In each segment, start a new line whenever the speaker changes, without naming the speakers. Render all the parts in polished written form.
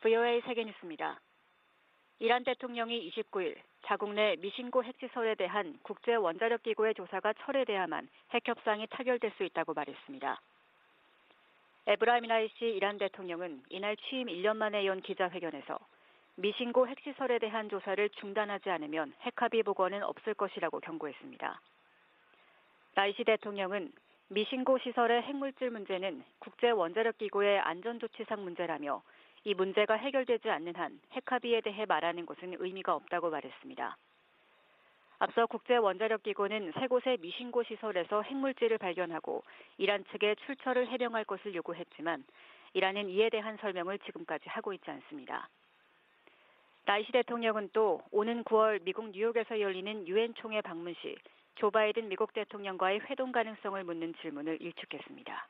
VOA 세계뉴스입니다. 이란 대통령이 29일 자국 내 미신고 핵시설에 대한 국제원자력기구의 조사가 철회돼야만 핵협상이 타결될 수 있다고 말했습니다. 에브라임 라이시 이란 대통령은 이날 취임 1년 만에 연 기자회견에서 미신고 핵시설에 대한 조사를 중단하지 않으면 핵합의 복원은 없을 것이라고 경고했습니다. 라이시 대통령은 미신고 시설의 핵물질 문제는 국제원자력기구의 안전조치상 문제라며 이 문제가 해결되지 않는 한 핵합의에 대해 말하는 것은 의미가 없다고 말했습니다. 앞서 국제원자력기구는 세 곳의 미신고 시설에서 핵물질을 발견하고 이란 측에 출처를 해명할 것을 요구했지만 이란은 이에 대한 설명을 지금까지 하고 있지 않습니다. 라이시 대통령은 또 오는 9월 미국 뉴욕에서 열리는 유엔 총회 방문 시 조 바이든 미국 대통령과의 회동 가능성을 묻는 질문을 일축했습니다.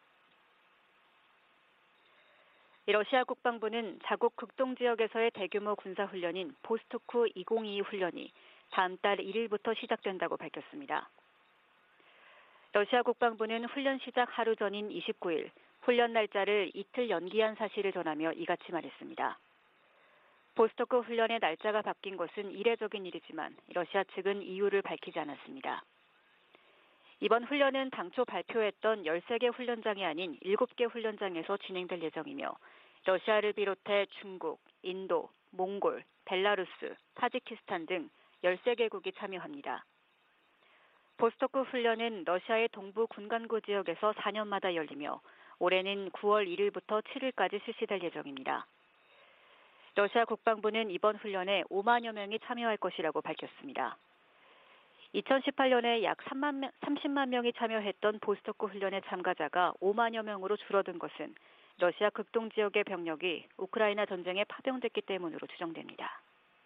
러시아 국방부는 자국 극동 지역에서의 대규모 군사훈련인 보스토크 2022 훈련이 다음 달 1일부터 시작된다고 밝혔습니다. 러시아 국방부는 훈련 시작 하루 전인 29일 훈련 날짜를 이틀 연기한 사실을 전하며 이같이 말했습니다. 보스토크 훈련의 날짜가 바뀐 것은 이례적인 일이지만 러시아 측은 이유를 밝히지 않았습니다. 이번 훈련은 당초 발표했던 13개 훈련장이 아닌 7개 훈련장에서 진행될 예정이며 러시아를 비롯해 중국, 인도, 몽골, 벨라루스, 타지키스탄 등 13개국이 참여합니다. 보스토크 훈련은 러시아의 동부 군간구 지역에서 4년마다 열리며 올해는 9월 1일부터 7일까지 실시될 예정입니다. 러시아 국방부는 이번 훈련에 5만여 명이 참여할 것이라고 밝혔습니다. 2018년에 약 30만 명이 참여했던 보스토크 훈련의 참가자가 5만여 명으로 줄어든 것은 러시아 극동 지역의 병력이 우크라이나 전쟁에 파병됐기 때문으로 추정됩니다.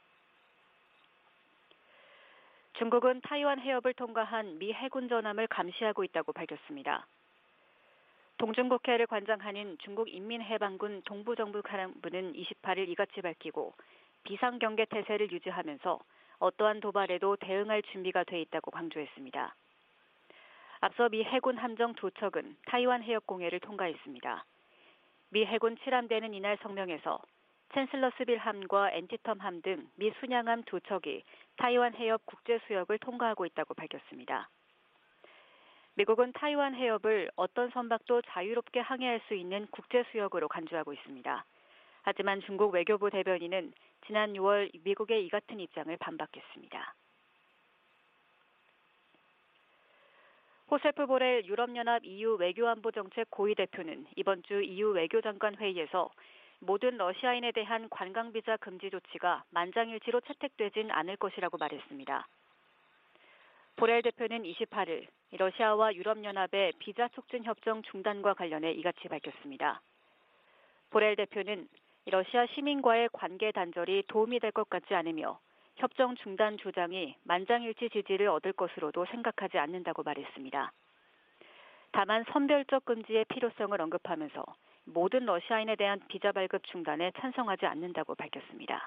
중국은 타이완 해협을 통과한 미 해군 전함을 감시하고 있다고 밝혔습니다. 동중국해를 관장하는 중국 인민해방군 동부정부사령부는 28일 이같이 밝히고 비상경계태세를 유지하면서 어떠한 도발에도 대응할 준비가 돼 있다고 강조했습니다. 앞서 미 해군 함정 2척은 타이완 해협공해를 통과했습니다. 미 해군 7함대는 이날 성명에서 챈슬러스빌 함과 엔티텀 함 등 미 순양함 2척이 타이완 해협 국제수역을 통과하고 있다고 밝혔습니다. 미국은 타이완 해협을 어떤 선박도 자유롭게 항해할 수 있는 국제수역으로 간주하고 있습니다. 하지만 중국 외교부 대변인은 지난 6월 미국의 이 같은 입장을 반박했습니다. 호세프 보렐 유럽연합 EU 외교안보정책 고위 대표는 이번 주 EU 외교장관 회의에서 모든 러시아인에 대한 관광비자 금지 조치가 만장일치로 채택되진 않을 것이라고 말했습니다. 보렐 대표는 28일 러시아와 유럽연합의 비자 촉진 협정 중단과 관련해 이같이 밝혔습니다. 보렐 대표는 러시아 시민과의 관계 단절이 도움이 될 것 같지 않으며 협정 중단 주장이 만장일치 지지를 얻을 것으로도 생각하지 않는다고 말했습니다. 다만 선별적 금지의 필요성을 언급하면서 모든 러시아인에 대한 비자 발급 중단에 찬성하지 않는다고 밝혔습니다.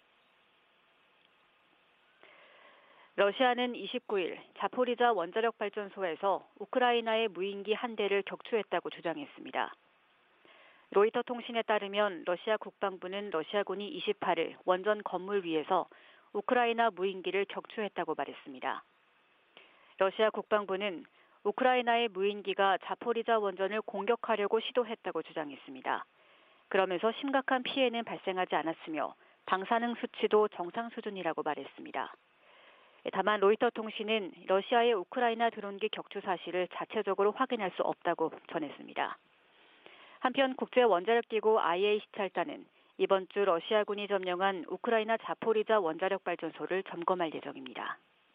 러시아는 29일 자포리자 원자력 발전소에서 우크라이나의 무인기 한 대를 격추했다고 주장했습니다. 로이터 통신에 따르면 러시아 국방부는 러시아군이 28일 원전 건물 위에서 우크라이나 무인기를 격추했다고 말했습니다. 러시아 국방부는 우크라이나의 무인기가 자포리자 원전을 공격하려고 시도했다고 주장했습니다. 그러면서 심각한 피해는 발생하지 않았으며 방사능 수치도 정상 수준이라고 말했습니다. 다만 로이터 통신은 러시아의 우크라이나 드론기 격추 사실을 자체적으로 확인할 수 없다고 전했습니다. 한편 국제원자력기구 IAEA는 이번 주 러시아군이 점령한 우크라이나 자포리자 원자력 발전소를 점검할 예정입니다.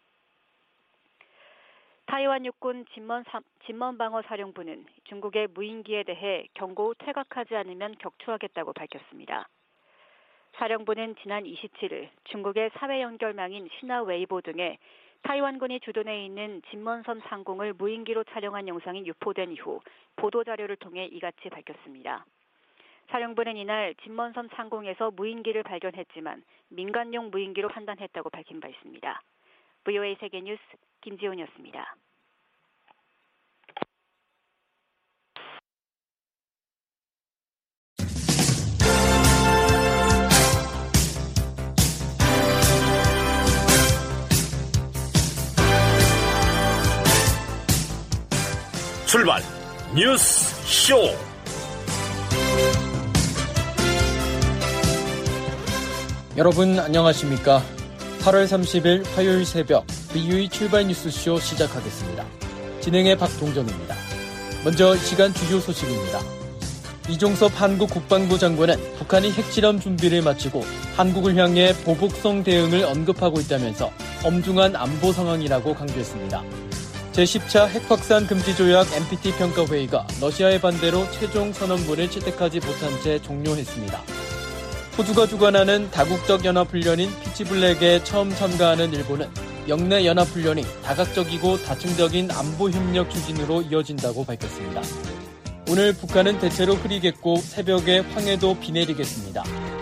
타이완 육군 진먼방어사령부는 중국의 무인기에 대해 경고 후 퇴각하지 않으면 격추하겠다고 밝혔습니다. 사령부는 지난 27일 중국의 사회 연결망인 신화 웨이보 등에 타이완군이 주둔해 있는 진먼섬 상공을 무인기로 촬영한 영상이 유포된 이후 보도자료를 통해 이같이 밝혔습니다. 사령부는 이날 진먼섬 상공에서 무인기를 발견했지만 민간용 무인기로 판단했다고 밝힌 바 있습니다. VOA 세계뉴스 김지훈이었습니다.
출발 뉴스 쇼.
여러분 안녕하십니까? 8월 30일 화요일 새벽 BUE 출발 뉴스쇼 시작하겠습니다. 진행의 박동정입니다. 먼저 시간 주요 소식입니다. 이종섭 한국 국방부 장관은 북한이 핵실험 준비를 마치고 한국을 향해 보복성 대응을 언급하고 있다면서 엄중한 안보 상황이라고 강조했습니다. 제10차 핵확산 금지 조약 NPT 평가회의가 러시아의 반대로 최종 선언문을 채택하지 못한 채 종료했습니다. 호주가 주관하는 다국적 연합훈련인 피치블랙에 처음 참가하는 일본은 영내 연합훈련이 다각적이고 다층적인 안보협력 추진으로 이어진다고 밝혔습니다. 오늘 북한은 대체로 흐리겠고 새벽에 황해도 비 내리겠습니다.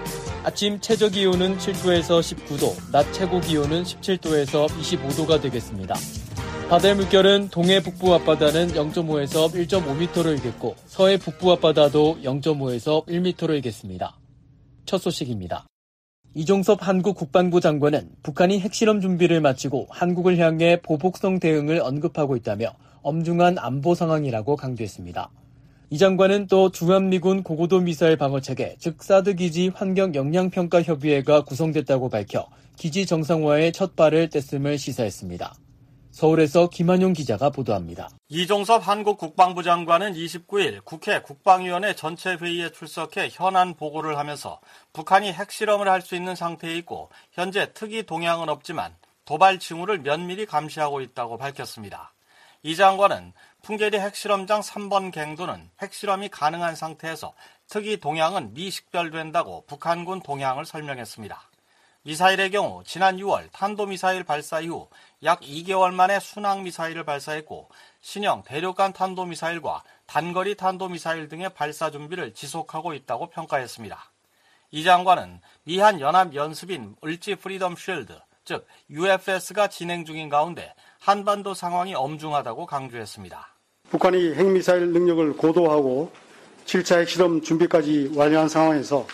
아침 최저기온은 7도에서 19도, 낮 최고기온은 17도에서 25도가 되겠습니다. 바다의 물결은 동해 북부 앞바다는 0.5에서 1.5m로 일겠고 서해 북부 앞바다도 0.5에서 1m로 일겠습니다. 첫 소식입니다. 이종섭 한국 국방부 장관은 북한이 핵실험 준비를 마치고 한국을 향해 보복성 대응을 언급하고 있다며 엄중한 안보 상황이라고 강조했습니다. 이 장관은 또 주한미군 고고도 미사일 방어체계, 즉 사드 기지 환경 역량평가 협의회가 구성됐다고 밝혀 기지 정상화의 첫 발을 뗐음을 시사했습니다. 서울에서 김한용 기자가 보도합니다.
이종섭 한국 국방부 장관은 29일 국회 국방위원회 전체 회의에 출석해 현안 보고를 하면서 북한이 핵실험을 할 수 있는 상태에 있고 현재 특이 동향은 없지만 도발 징후를 면밀히 감시하고 있다고 밝혔습니다. 이 장관은 풍계리 핵실험장 3번 갱도는 핵실험이 가능한 상태에서 특이 동향은 미식별된다고 북한군 동향을 설명했습니다. 미사일의 경우 지난 6월 탄도미사일 발사 이후 약 2개월 만에 순항미사일을 발사했고 신형 대륙간 탄도미사일과 단거리 탄도미사일 등의 발사 준비를 지속하고 있다고 평가했습니다. 이 장관은 미한 연합 연습인 을지 프리덤 쉴드, 즉 UFS가 진행 중인 가운데 한반도 상황이 엄중하다고 강조했습니다.
북한이 핵미사일 능력을 고도화하고 7차 핵실험 준비까지 완료한 상황에서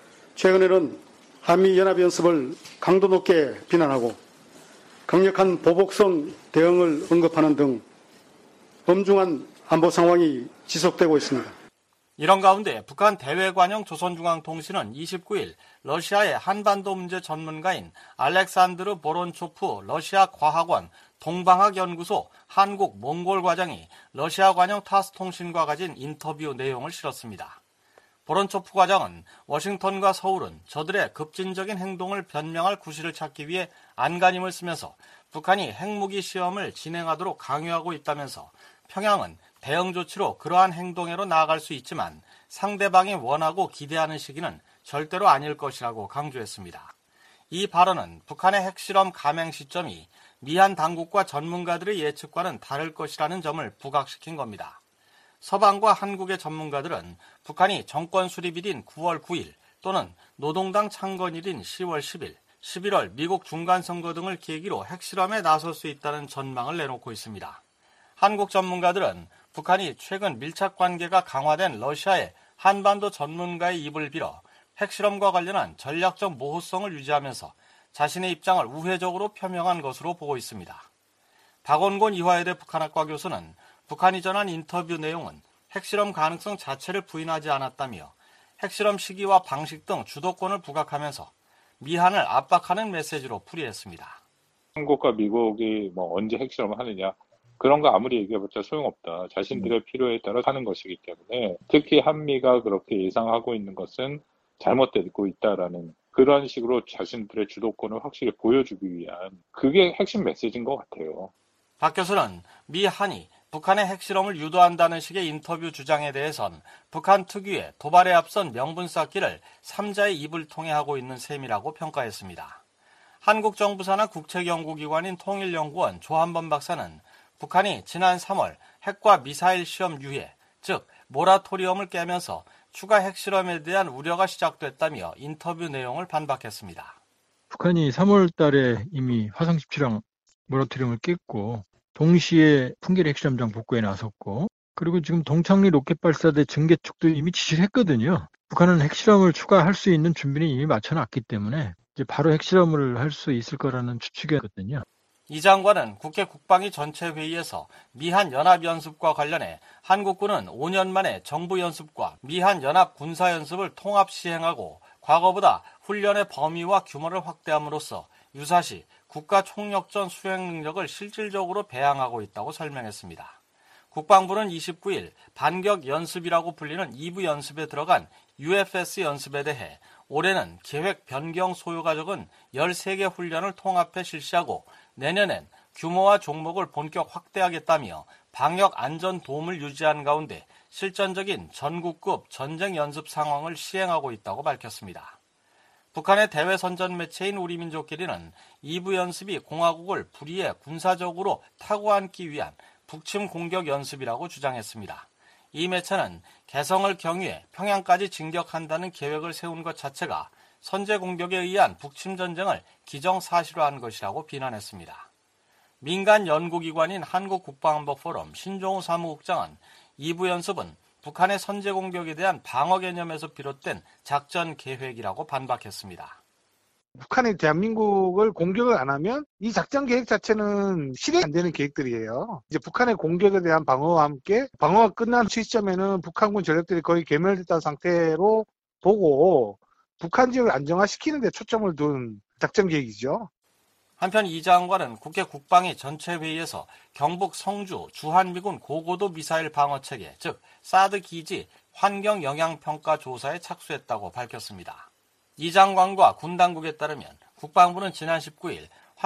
최근에는 한미연합연습을 강도 높게 비난하고 강력한 보복성 대응을 언급하는 등 엄중한 안보 상황이 지속되고 있습니다.
이런 가운데 북한 대외관영 조선중앙통신은 29일 러시아의 한반도 문제 전문가인 알렉산드르 보론초프 러시아 과학원 동방학연구소 한국-몽골 과장이 러시아 관영 타스통신과 가진 인터뷰 내용을 실었습니다. 보론초프 과장은 워싱턴과 서울은 저들의 급진적인 행동을 변명할 구실을 찾기 위해 안간힘을 쓰면서 북한이 핵무기 시험을 진행하도록 강요하고 있다면서 평양은 대응 조치로 그러한 행동으로 나아갈 수 있지만 상대방이 원하고 기대하는 시기는 절대로 아닐 것이라고 강조했습니다. 이 발언은 북한의 핵실험 감행 시점이 미한 당국과 전문가들의 예측과는 다를 것이라는 점을 부각시킨 겁니다. 서방과 한국의 전문가들은 북한이 정권 수립일인 9월 9일 또는 노동당 창건일인 10월 10일, 11월 미국 중간선거 등을 계기로 핵실험에 나설 수 있다는 전망을 내놓고 있습니다. 한국 전문가들은 북한이 최근 밀착 관계가 강화된 러시아의 한반도 전문가의 입을 빌어 핵실험과 관련한 전략적 모호성을 유지하면서 자신의 입장을 우회적으로 표명한 것으로 보고 있습니다. 박원곤 이화여대 북한학과 교수는 북한이 전한 인터뷰 내용은 핵실험 가능성 자체를 부인하지 않았다며 핵실험 시기와 방식 등 주도권을 부각하면서 미한을 압박하는 메시지로 풀이했습니다.
한국과 미국이 언제 핵실험을 하느냐 그런 거 아무리 얘기해봤자 소용없다. 자신들의 필요에 따라 하는 것이기 때문에 특히 한미가 그렇게 예상하고 있는 것은 잘못되고 있다라는 그런 식으로 자신들의 주도권을 확실히 보여주기 위한 그게 핵심 메시지인 것 같아요.
박 교수는 미 한이 북한의 핵실험을 유도한다는 식의 인터뷰 주장에 대해선 북한 특유의 도발에 앞선 명분 쌓기를 3자의 입을 통해 하고 있는 셈이라고 평가했습니다. 한국 정부 산하 국책연구기관인 통일연구원 조한범 박사는 북한이 지난 3월 핵과 미사일 시험 유예, 즉 모라토리엄을 깨면서 추가 핵실험에 대한 우려가 시작됐다며 인터뷰 내용을 반박했습니다.
북한이 3월 달에 이미 화성 17형 모라토리엄을 깼고 동시에 풍계리 핵실험장 복구에 나섰고 그리고 지금 동창리 로켓 발사대 증개축도 이미 지시를 했거든요. 북한은 핵실험을 추가할 수 있는 준비는 이미 마쳐놨기 때문에 이제 바로 핵실험을 할 수 있을 거라는 추측이었거든요.
이 장관은 국회 국방위 전체회의에서 미한 연합연습과 관련해 한국군은 5년 만에 정부연습과 미한 연합군사연습을 통합 시행하고 과거보다 훈련의 범위와 규모를 확대함으로써 유사시 국가총력전 수행 능력을 실질적으로 배양하고 있다고 설명했습니다. 국방부는 29일 반격 연습이라고 불리는 2부 연습에 들어간 UFS 연습에 대해 올해는 계획 변경 소요가 적은 13개 훈련을 통합해 실시하고 내년엔 규모와 종목을 본격 확대하겠다며 방역 안전 도움을 유지한 가운데 실전적인 전국급 전쟁 연습 상황을 시행하고 있다고 밝혔습니다. 북한의 대외 선전 매체인 우리민족끼리는 2부 연습이 공화국을 불의에 군사적으로 타고 앉기 위한 북침 공격 연습이라고 주장했습니다. 이 매체는 개성을 경유해 평양까지 진격한다는 계획을 세운 것 자체가 선제 공격에 의한 북침 전쟁을 기정사실화한 것이라고 비난했습니다. 민간 연구기관인 한국국방안보포럼 신종우 사무국장은 2부 연습은 북한의 선제 공격에 대한 방어 개념에서 비롯된 작전 계획이라고 반박했습니다.
북한이 대한민국을 공격을 안 하면 이 작전 계획 자체는 실행이 안 되는 계획들이에요. 이제 북한의 공격에 대한 방어와 함께 방어가 끝난 시점에는 북한군 전력들이 거의 괴멸됐다는 상태로 보고 북한 지역을 안정화시키는 데 초점을 둔 작전 계획이죠.
한편 이 장관은 국회 국방위 전체회의에서 경북 성주 주한미군 고고도 미사일 방어체계, 즉 사드 기지 환경영향평가 조사에 착수했다고 밝혔습니다. 이 장관과 군 당국에 따르면 국방부는 지난 19일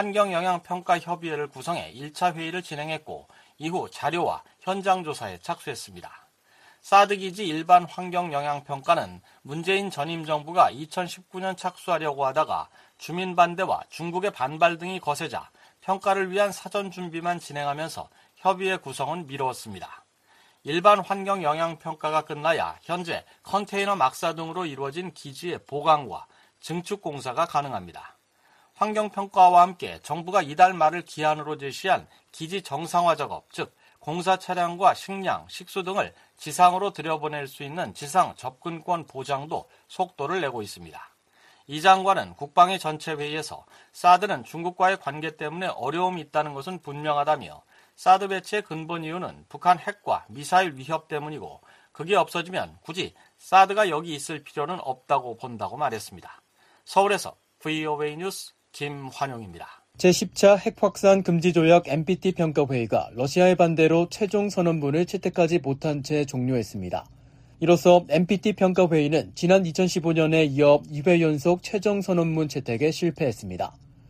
환경영향평가협의회를 구성해 1차 회의를 진행했고 이후 자료와 현장 조사에 착수했습니다. 사드 기지 일반 환경영향평가는 문재인 전임 정부가 2019년 착수하려고 하다가 주민 반대와 중국의 반발 등이 거세자 평가를 위한 사전 준비만 진행하면서 협의회 구성은 미루었습니다. 일반 환경영향평가가 끝나야 현재 컨테이너 막사 등으로 이루어진 기지의 보강과 증축 공사가 가능합니다. 환경평가와 함께 정부가 이달 말을 기한으로 제시한 기지 정상화 작업, 즉 공사 차량과 식량, 식수 등을 지상으로 들여보낼 수 있는 지상 접근권 보장도 속도를 내고 있습니다. 이 장관은 국방위 전체회의에서 사드는 중국과의 관계 때문에 어려움이 있다는 것은 분명하다며 사드 배치의 근본 이유는 북한 핵과 미사일 위협 때문이고 그게 없어지면 굳이 사드가 여기 있을 필요는 없다고 본다고 말했습니다. 서울에서 VOA 뉴스 김환용입니다.
제10차 핵확산 금지조약 NPT 평가회의가 러시아의 반대로 최종 선언문을 채택하지 못한 채 종료했습니다. 이로써 NPT 평가회의는 지난 2015년에 이어 2회 연속 최종 선언문 채택에 실패했습니다.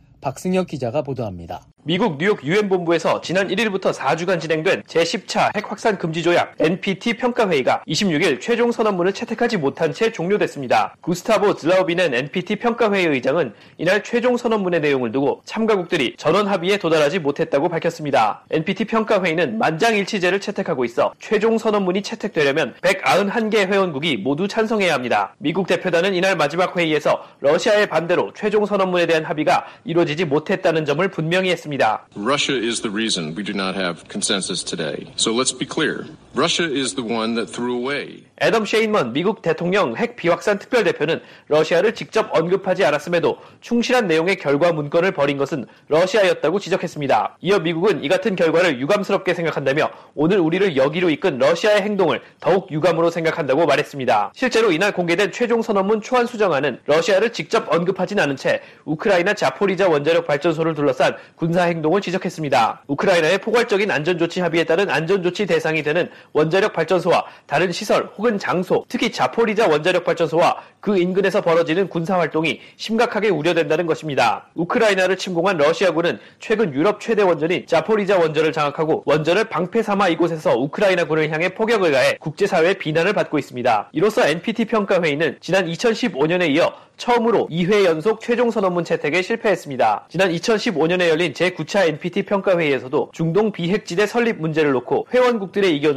박승혁 기자가 보도합니다.
미국 뉴욕 유엔본부에서 지난 1일부터 4주간 진행된 제10차 핵확산 금지조약 NPT 평가회의가 26일 최종 선언문을 채택하지 못한 채 종료됐습니다. 구스타보 들라우비넨 NPT 평가회의 의장은 이날 최종 선언문의 내용을 두고 참가국들이 전원 합의에 도달하지 못했다고 밝혔습니다. NPT 평가회의는 만장일치제를 채택하고 있어 최종 선언문이 채택되려면 191개 회원국이 모두 찬성해야 합니다. 미국 대표단은 이날 마지막 회의에서 러시아의 반대로 최종 선언문에 대한 합의가 이루어지지 못했다는 점을 분명히 했습니다.
Russia is the reason we do not have consensus today. So let's be clear. Russia is the one that threw away.
애덤 셰인먼 미국 대통령 핵 비확산 특별대표는 러시아를 직접 언급하지 않았음에도 충실한 내용의 결과 문건을 벌인 것은 러시아였다고 지적했습니다. 이어 미국은 이 같은 결과를 유감스럽게 생각한다며 오늘 우리를 여기로 이끈 러시아의 행동을 더욱 유감으로 생각한다고 말했습니다. 실제로 이날 공개된 최종 선언문 초안 수정안은 러시아를 직접 언급하진 않은 채 우크라이나 자포리자 원자력 발전소를 둘러싼 군사 행동을 지적했습니다. 우크라이나의 포괄적인 안전조치 합의에 따른 안전조치 대상이 되는 원자력 발전소와 다른 시설 혹은 장소, 특히 자포리자 원자력 발전소와 그 인근에서 벌어지는 군사활동이 심각하게 우려된다는 것입니다. 우크라이나를 침공한 러시아군은 최근 유럽 최대 원전인 자포리자 원전을 장악하고 원전을 방패 삼아 이곳에서 우크라이나군을 향해 포격을 가해 국제사회의 비난을 받고 있습니다. 이로써 NPT 평가회의는 지난 2015년에 이어 처음으로 2회 연속 최종 선언문 채택에 실패했습니다. 지난 2015년에 열린 제9차 NPT 평가회의에서도 중동 비핵지대 설립 문제를 놓고 회원국들의 의견으로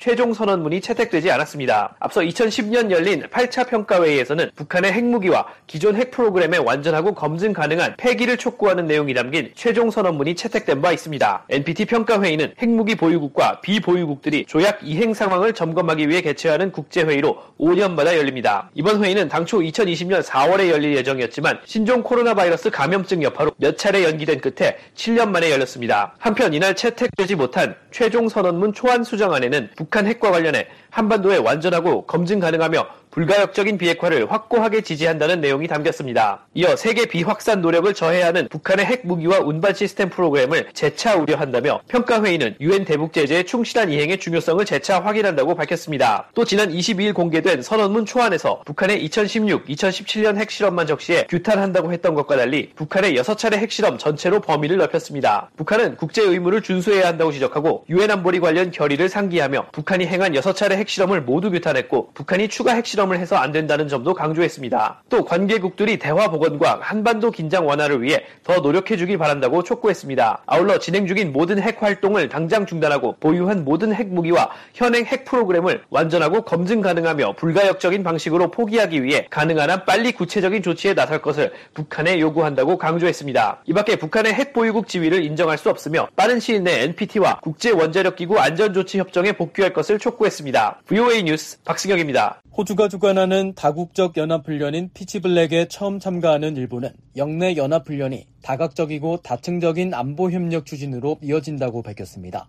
최종 선언문이 채택되지 않았습니다. 앞서 2010년 열린 8차 평가회의에서는 북한의 핵무기와 기존 핵 프로그램의 완전하고 검증 가능한 폐기를 촉구하는 내용이 담긴 최종 선언문이 채택된 바 있습니다. NPT 평가회의는 핵무기 보유국과 비보유국들이 조약 이행 상황을 점검하기 위해 개최하는 국제회의로 5년마다 열립니다. 이번 회의는 당초 2020년 4월에 열릴 예정이었지만 신종 코로나 바이러스 감염증 여파로 몇 차례 연기된 끝에 7년 만에 열렸습니다. 한편 이날 채택되지 못한 최종 선언문 초안 수정안에는 북한 핵과 관련해 한반도에 완전하고 검증 가능하며 불가역적인 비핵화를 확고하게 지지한다는 내용이 담겼습니다. 이어 세계 비확산 노력을 저해야 하는 북한의 핵무기와 운반 시스템 프로그램을 재차 우려한다며 평가회의는 유엔 대북 제재의 충실한 이행의 중요성을 재차 확인한다고 밝혔습니다. 또 지난 22일 공개된 선언문 초안에서 북한의 2016, 2017년 핵실험만 적시해 규탄한다고 했던 것과 달리 북한의 6차례 핵실험 전체로 범위를 넓혔습니다. 북한은 국제 의무를 준수해야 한다고 지적하고 유엔 안보리 관련 결의를 상기하며 북한이 행한 6차례 핵실험을 모두 규탄했고 북한이 추가 핵실험을 해서 안 된다는 점도 강조했습니다. 또 관계국들이 대화 복원과 한반도 긴장 완화를 위해 더 노력해주길 바란다고 촉구했습니다. 아울러 진행 중인 모든 핵 활동을 당장 중단하고 보유한 모든 핵무기와 현행 핵 프로그램을 완전하고 검증 가능하며 불가역적인 방식으로 포기하기 위해 가능한 한 빨리 구체적인 조치에 나설 것을 북한에 요구한다고 강조했습니다. 이 밖에 북한의 핵 보유국 지위를 인정할 수 없으며 빠른 시일 내 NPT와 국제원자력기구 안전조치협정에 복귀할 것을 촉구했습니다. VOA 뉴스 박승혁입니다.
호주가 주관하는 다국적 연합훈련인 피치블랙에 처음 참가하는 일본은 영내 연합훈련이 다각적이고 다층적인 안보협력 추진으로 이어진다고 밝혔습니다.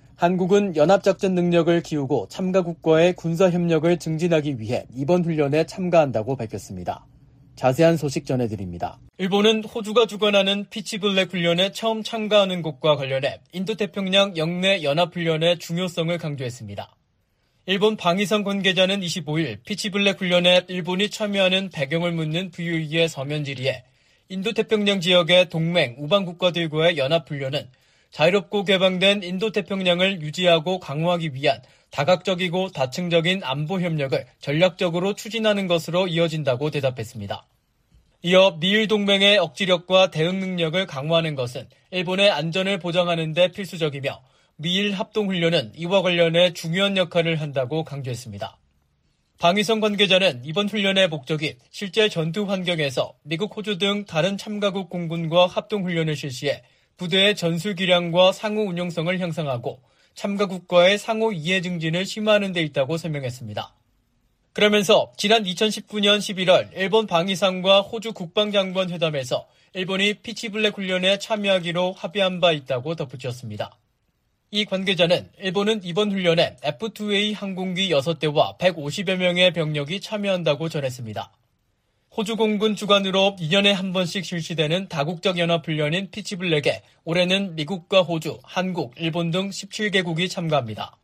한국은 연합작전 능력을 키우고 참가국과의 군사협력을 증진하기 위해 이번 훈련에 참가한다고 밝혔습니다. 자세한 소식 전해드립니다. 일본은 호주가 주관하는 피치블랙 훈련에 처음 참가하는 곳과 관련해 인도태평양 영내 연합훈련의 중요성을 강조했습니다. 일본 방위성 관계자는 25일 피치블랙 훈련에 일본이 참여하는 배경을 묻는 VOE의 서면 질의에 인도태평양 지역의 동맹 우방 국가들과의 연합훈련은 자유롭고 개방된 인도태평양을 유지하고 강화하기 위한 다각적이고 다층적인 안보협력을 전략적으로 추진하는 것으로 이어진다고 대답했습니다. 이어 미일 동맹의 억지력과 대응 능력을 강화하는 것은 일본의 안전을 보장하는 데 필수적이며 미일 합동훈련은 이와 관련해 중요한 역할을 한다고 강조했습니다. 방위성 관계자는 이번 훈련의 목적이 실제 전투 환경에서 미국, 호주 등 다른 참가국 공군과 합동훈련을 실시해 부대의 전술 기량과 상호 운용성을 향상하고 참가국과의 상호 이해 증진을 심화하는 데 있다고 설명했습니다. 그러면서 지난 2019년 11월 일본 방위상과 호주 국방장관 회담에서 일본이 피치블랙 훈련에 참여하기로 합의한 바 있다고 덧붙였습니다. 이 관계자는 일본은 이번 훈련에 F-2A 항공기 6대와 150여 명의 병력이 참여한다고 전했습니다. 호주 공군 주관으로 2년에 한 번씩 실시되는 다국적 연합훈련인 피치블랙에 올해는 미국과 호주, 한국, 일본 등 17개국이 참가합니다.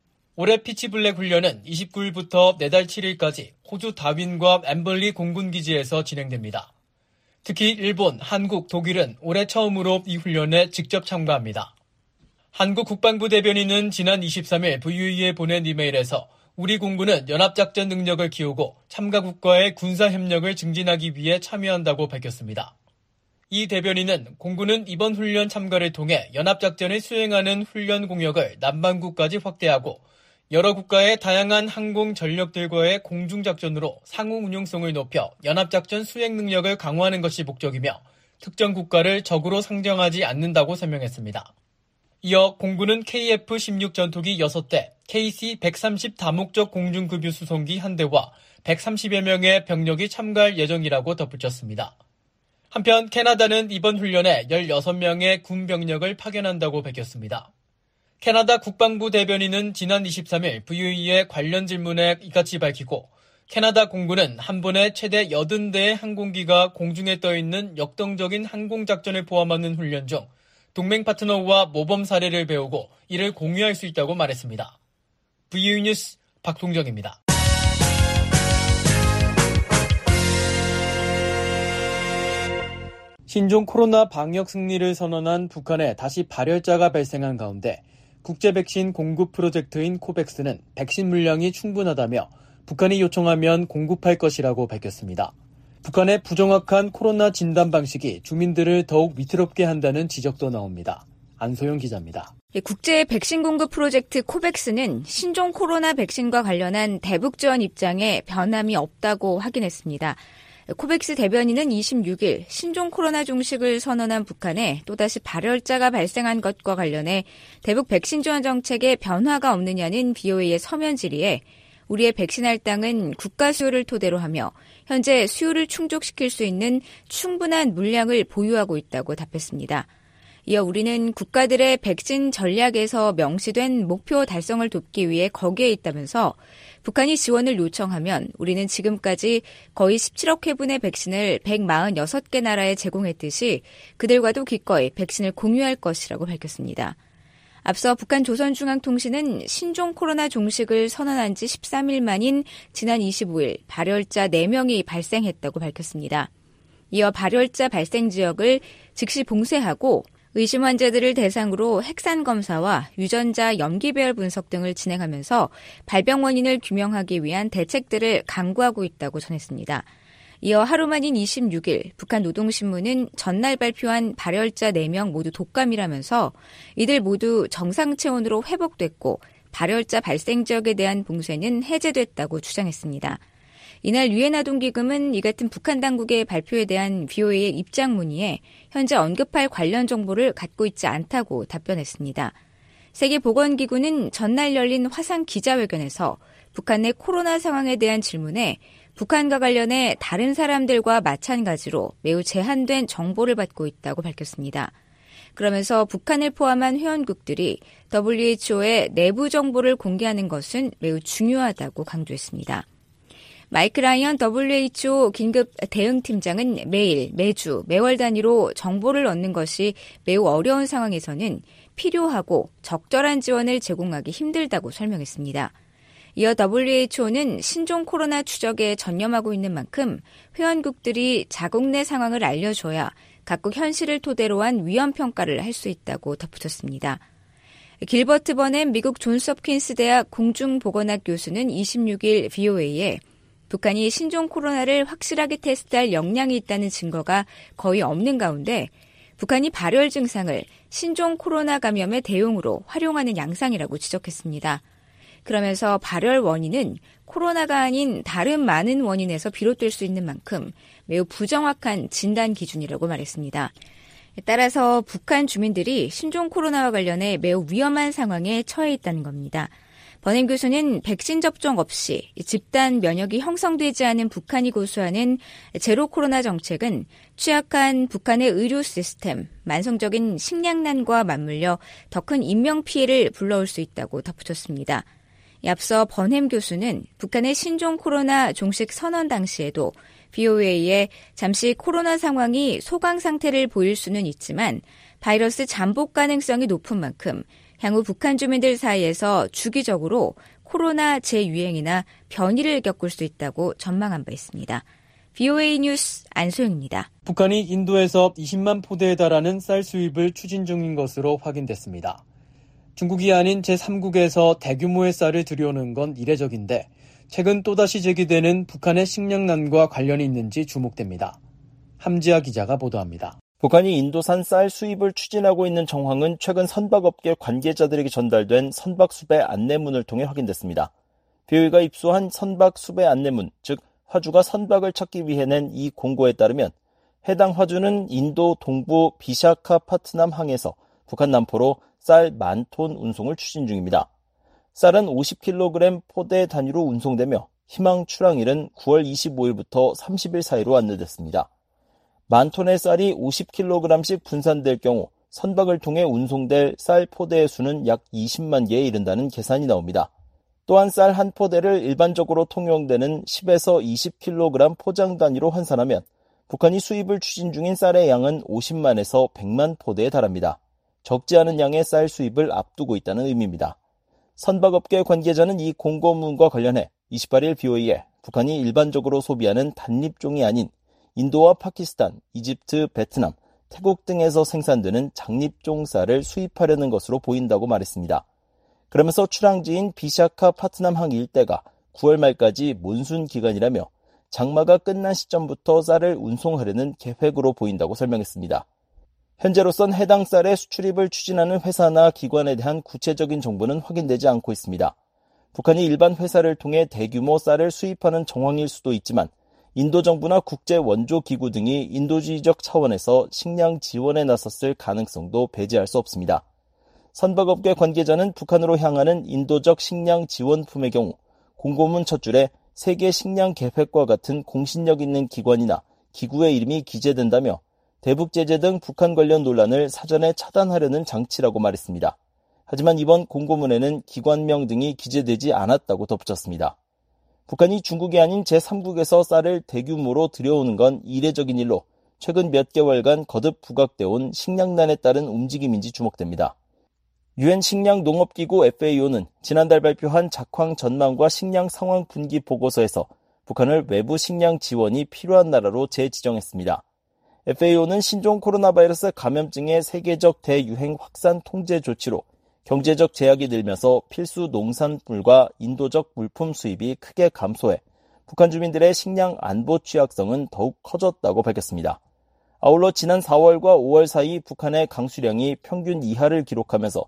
올해 피치블랙 훈련은 29일부터 내달 7일까지 호주 다윈과 엠벌리 공군기지에서 진행됩니다. 특히 일본, 한국, 독일은 올해 처음으로 이 훈련에 직접 참가합니다. 한국 국방부 대변인은 지난 23일 VOE에 보낸 이메일에서 우리 공군은 연합작전 능력을 키우고 참가국과의 군사협력을 증진하기 위해 참여한다고 밝혔습니다. 이 대변인은 공군은 이번 훈련 참가를 통해 연합작전을 수행하는 훈련 공역을 남반구까지 확대하고 여러 국가의 다양한 항공 전력들과의 공중작전으로 상호 운용성을 높여 연합작전 수행 능력을 강화하는 것이 목적이며 특정 국가를 적으로 상정하지 않는다고 설명했습니다. 이어 공군은 KF-16 전투기 6대, KC-130 다목적 공중급유 수송기 1대와 130여 명의 병력이 참가할 예정이라고 덧붙였습니다. 한편 캐나다는 이번 훈련에 16명의 군 병력을 파견한다고 밝혔습니다. 캐나다 국방부 대변인은 지난 23일 VOE의 관련 질문에 이같이 밝히고 캐나다 공군은 한 번에 최대 80대의 항공기가 공중에 떠있는 역동적인 항공작전을 포함하는 훈련 중 동맹 파트너와 모범 사례를 배우고 이를 공유할 수 있다고 말했습니다. VOE 뉴스 박동정입니다. 신종 코로나 방역 승리를 선언한 북한에 다시 발열자가 발생한 가운데 국제 백신 공급 프로젝트인 코백스는 백신 물량이 충분하다며 북한이 요청하면 공급할 것이라고 밝혔습니다. 북한의 부정확한 코로나 진단 방식이 주민들을 더욱 위태롭게 한다는 지적도 나옵니다. 안소영 기자입니다.
국제 백신 공급 프로젝트 코백스는 신종 코로나 백신과 관련한 대북 지원 입장에 변함이 없다고 확인했습니다. 코백스 대변인은 26일 신종 코로나 종식을 선언한 북한에 또다시 발열자가 발생한 것과 관련해 대북 백신 지원 정책에 변화가 없느냐는 BOA의 서면 질의에 우리의 백신 할당은 국가 수요를 토대로 하며 현재 수요를 충족시킬 수 있는 충분한 물량을 보유하고 있다고 답했습니다. 이어 우리는 국가들의 백신 전략에서 명시된 목표 달성을 돕기 위해 거기에 있다면서 북한이 지원을 요청하면 우리는 지금까지 거의 17억 회분의 백신을 146개 나라에 제공했듯이 그들과도 기꺼이 백신을 공유할 것이라고 밝혔습니다. 앞서 북한 조선중앙통신은 신종 코로나 종식을 선언한 지 13일 만인 지난 25일 발열자 4명이 발생했다고 밝혔습니다. 이어 발열자 발생 지역을 즉시 봉쇄하고 의심 환자들을 대상으로 핵산 검사와 유전자 염기배열 분석 등을 진행하면서 발병 원인을 규명하기 위한 대책들을 강구하고 있다고 전했습니다. 이어 하루 만인 26일 북한 노동신문은 전날 발표한 발열자 4명 모두 독감이라면서 이들 모두 정상 체온으로 회복됐고 발열자 발생 지역에 대한 봉쇄는 해제됐다고 주장했습니다. 이날 유엔 아동기금은 이 같은 북한 당국의 발표에 대한 BOA의 입장 문의에 현재 언급할 관련 정보를 갖고 있지 않다고 답변했습니다. 세계보건기구는 전날 열린 화상 기자회견에서 북한 내 코로나 상황에 대한 질문에 북한과 관련해 다른 사람들과 마찬가지로 매우 제한된 정보를 받고 있다고 밝혔습니다. 그러면서 북한을 포함한 회원국들이 WHO의 내부 정보를 공개하는 것은 매우 중요하다고 강조했습니다. 마이크 라이언 WHO 긴급 대응팀장은 매일, 매주, 매월 단위로 정보를 얻는 것이 매우 어려운 상황에서는 필요하고 적절한 지원을 제공하기 힘들다고 설명했습니다. 이어 WHO는 신종 코로나 추적에 전념하고 있는 만큼 회원국들이 자국 내 상황을 알려줘야 각국 현실을 토대로 한 위험 평가를 할 수 있다고 덧붙였습니다. 길버트 버넴 미국 존스홉킨스 대학 공중보건학 교수는 26일 BOA에 북한이 신종 코로나를 확실하게 테스트할 역량이 있다는 증거가 거의 없는 가운데 북한이 발열 증상을 신종 코로나 감염의 대용으로 활용하는 양상이라고 지적했습니다. 그러면서 발열 원인은 코로나가 아닌 다른 많은 원인에서 비롯될 수 있는 만큼 매우 부정확한 진단 기준이라고 말했습니다. 따라서 북한 주민들이 신종 코로나와 관련해 매우 위험한 상황에 처해 있다는 겁니다. 버넴 교수는 백신 접종 없이 집단 면역이 형성되지 않은 북한이 고수하는 제로 코로나 정책은 취약한 북한의 의료 시스템, 만성적인 식량난과 맞물려 더 큰 인명피해를 불러올 수 있다고 덧붙였습니다. 앞서 버넴 교수는 북한의 신종 코로나 종식 선언 당시에도 BOA에 잠시 코로나 상황이 소강 상태를 보일 수는 있지만 바이러스 잠복 가능성이 높은 만큼 향후 북한 주민들 사이에서 주기적으로 코로나 재유행이나 변이를 겪을 수 있다고 전망한 바 있습니다. BOA 뉴스 안소영입니다.
북한이 인도에서 20만 포대에 달하는 쌀 수입을 추진 중인 것으로 확인됐습니다. 중국이 아닌 제3국에서 대규모의 쌀을 들여오는 건 이례적인데 최근 또다시 제기되는 북한의 식량난과 관련이 있는지 주목됩니다. 함지아 기자가 보도합니다.
북한이 인도산 쌀 수입을 추진하고 있는 정황은 최근 선박업계 관계자들에게 전달된 선박 수배 안내문을 통해 확인됐습니다. BOA가 입수한 선박 수배 안내문, 즉 화주가 선박을 찾기 위해 낸 이 공고에 따르면 해당 화주는 인도 동부 비샤카파트남 항에서 북한 남포로 쌀 10,000톤 운송을 추진 중입니다. 쌀은 50kg 포대 단위로 운송되며 희망 출항일은 9월 25일부터 30일 사이로 안내됐습니다. 10,000톤의 쌀이 50kg씩 분산될 경우 선박을 통해 운송될 쌀 포대의 수는 약 20만 개에 이른다는 계산이 나옵니다. 또한 쌀 한 포대를 일반적으로 통용되는 10에서 20kg 포장 단위로 환산하면 북한이 수입을 추진 중인 쌀의 양은 50만에서 100만 포대에 달합니다. 적지 않은 양의 쌀 수입을 앞두고 있다는 의미입니다. 선박업계 관계자는 이 공고문과 관련해 28일 BOA에 북한이 일반적으로 소비하는 단립종이 아닌 인도와 파키스탄, 이집트, 베트남, 태국 등에서 생산되는 장립종 쌀을 수입하려는 것으로 보인다고 말했습니다. 그러면서 출항지인 비샤카파트남 항 일대가 9월 말까지 몬순 기간이라며 장마가 끝난 시점부터 쌀을 운송하려는 계획으로 보인다고 설명했습니다. 현재로선 해당 쌀의 수출입을 추진하는 회사나 기관에 대한 구체적인 정보는 확인되지 않고 있습니다. 북한이 일반 회사를 통해 대규모 쌀을 수입하는 정황일 수도 있지만 인도 정부나 국제 원조 기구 등이 인도주의적 차원에서 식량 지원에 나섰을 가능성도 배제할 수 없습니다. 선박업계 관계자는 북한으로 향하는 인도적 식량 지원품의 경우 공고문 첫 줄에 세계 식량 계획과 같은 공신력 있는 기관이나 기구의 이름이 기재된다며 대북 제재 등 북한 관련 논란을 사전에 차단하려는 장치라고 말했습니다. 하지만 이번 공고문에는 기관명 등이 기재되지 않았다고 덧붙였습니다. 북한이 중국이 아닌 제3국에서 쌀을 대규모로 들여오는 건 이례적인 일로 최근 몇 개월간 거듭 부각되어 온 식량난에 따른 움직임인지 주목됩니다. 유엔 식량농업기구 FAO는 지난달 발표한 작황 전망과 식량 상황 분기 보고서에서 북한을 외부 식량 지원이 필요한 나라로 재지정했습니다. FAO는 신종 코로나 바이러스 감염증의 세계적 대유행 확산 통제 조치로 경제적 제약이 늘면서 필수 농산물과 인도적 물품 수입이 크게 감소해 북한 주민들의 식량 안보 취약성은 더욱 커졌다고 밝혔습니다. 아울러 지난 4월과 5월 사이 북한의 강수량이 평균 이하를 기록하면서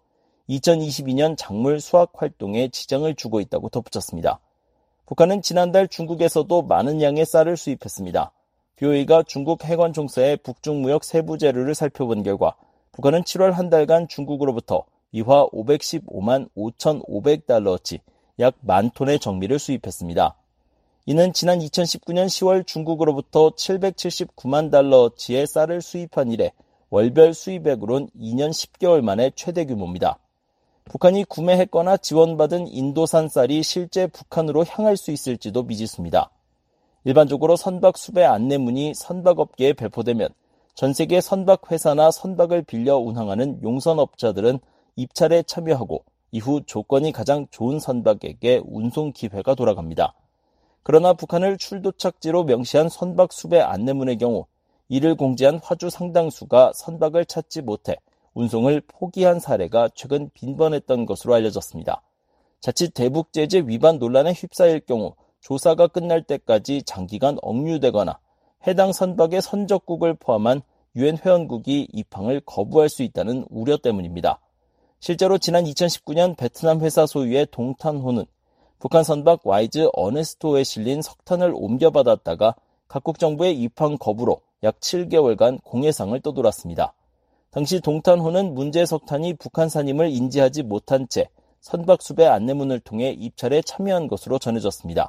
2022년 작물 수확 활동에 지장을 주고 있다고 덧붙였습니다. 북한은 지난달 중국에서도 많은 양의 쌀을 수입했습니다. BOA가 중국 해관총사의 북중무역 세부 자료를 살펴본 결과 북한은 7월 한 달간 중국으로부터 이화 515만 5,500달러어치 약 10,000톤의 정미를 수입했습니다. 이는 지난 2019년 10월 중국으로부터 779만 달러어치의 쌀을 수입한 이래 월별 수입액으론 2년 10개월 만에 최대 규모입니다. 북한이 구매했거나 지원받은 인도산 쌀이 실제 북한으로 향할 수 있을지도 미지수입니다. 일반적으로 선박 수배 안내문이 선박업계에 배포되면 전 세계 선박회사나 선박을 빌려 운항하는 용선업자들은 입찰에 참여하고 이후 조건이 가장 좋은 선박에게 운송 기회가 돌아갑니다. 그러나 북한을 출도착지로 명시한 선박 수배 안내문의 경우 이를 공지한 화주 상당수가 선박을 찾지 못해 운송을 포기한 사례가 최근 빈번했던 것으로 알려졌습니다. 자칫 대북 제재 위반 논란에 휩싸일 경우 조사가 끝날 때까지 장기간 억류되거나 해당 선박의 선적국을 포함한 유엔 회원국이 입항을 거부할 수 있다는 우려 때문입니다. 실제로 지난 2019년 베트남 회사 소유의 동탄호는 북한 선박 와이즈 어네스토에 실린 석탄을 옮겨받았다가 각국 정부의 입항 거부로 약 7개월간 공해상을 떠돌았습니다. 당시 동탄호는 문제 석탄이 북한산임을 인지하지 못한 채 선박 수배 안내문을 통해 입찰에 참여한 것으로 전해졌습니다.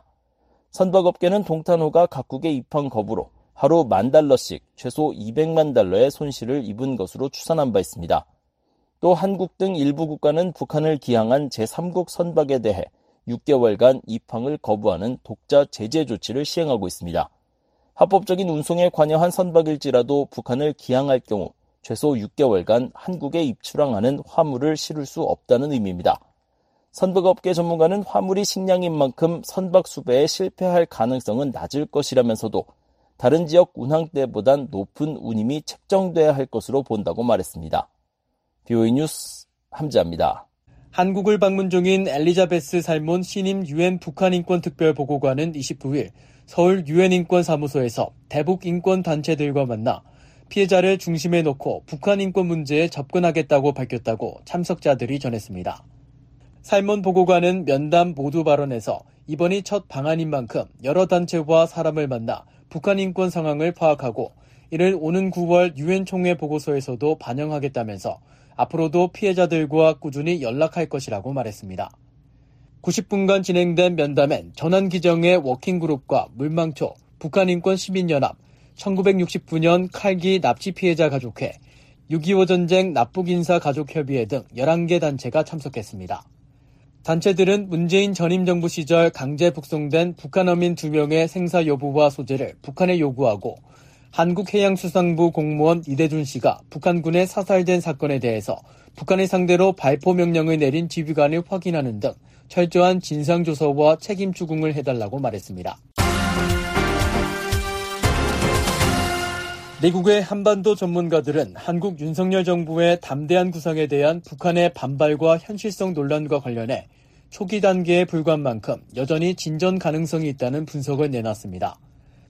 선박업계는 동탄호가 각국의 입항 거부로 하루 $10,000씩 최소 200만 달러의 손실을 입은 것으로 추산한 바 있습니다. 또 한국 등 일부 국가는 북한을 기항한 제3국 선박에 대해 6개월간 입항을 거부하는 독자 제재 조치를 시행하고 있습니다. 합법적인 운송에 관여한 선박일지라도 북한을 기항할 경우 최소 6개월간 한국에 입출항하는 화물을 실을 수 없다는 의미입니다. 선박업계 전문가는 화물이 식량인 만큼 선박 수배에 실패할 가능성은 낮을 것이라면서도 다른 지역 운항 때보단 높은 운임이 책정돼야 할 것으로 본다고 말했습니다. BOA 뉴스 함지아입니다.
한국을 방문 중인 엘리자베스 살몬 신임 유엔 북한인권특별보고관은 29일 서울 유엔인권사무소에서 대북 인권단체들과 만나 피해자를 중심에 놓고 북한 인권 문제에 접근하겠다고 밝혔다고 참석자들이 전했습니다. 살몬 보고관은 면담 모두 발언에서 이번이 첫 방한인 만큼 여러 단체와 사람을 만나 북한 인권 상황을 파악하고 이를 오는 9월 유엔 총회 보고서에서도 반영하겠다면서 앞으로도 피해자들과 꾸준히 연락할 것이라고 말했습니다. 90분간 진행된 면담엔 전환기정의 워킹그룹과 물망초, 북한인권시민연합, 1969년 칼기 납치 피해자 가족회, 6.25 전쟁 납북인사 가족협의회 등 11개 단체가 참석했습니다. 단체들은 문재인 전임 정부 시절 강제 북송된 북한 어민 2명의 생사 여부와 소재를 북한에 요구하고 한국해양수산부 공무원 이대준 씨가 북한군에 사살된 사건에 대해서 북한을 상대로 발포 명령을 내린 지휘관을 확인하는 등 철저한 진상조사와 책임 추궁을 해달라고 말했습니다. 미국의 한반도 전문가들은 한국 윤석열 정부의 담대한 구상에 대한 북한의 반발과 현실성 논란과 관련해 초기 단계에 불과한 만큼 여전히 진전 가능성이 있다는 분석을 내놨습니다.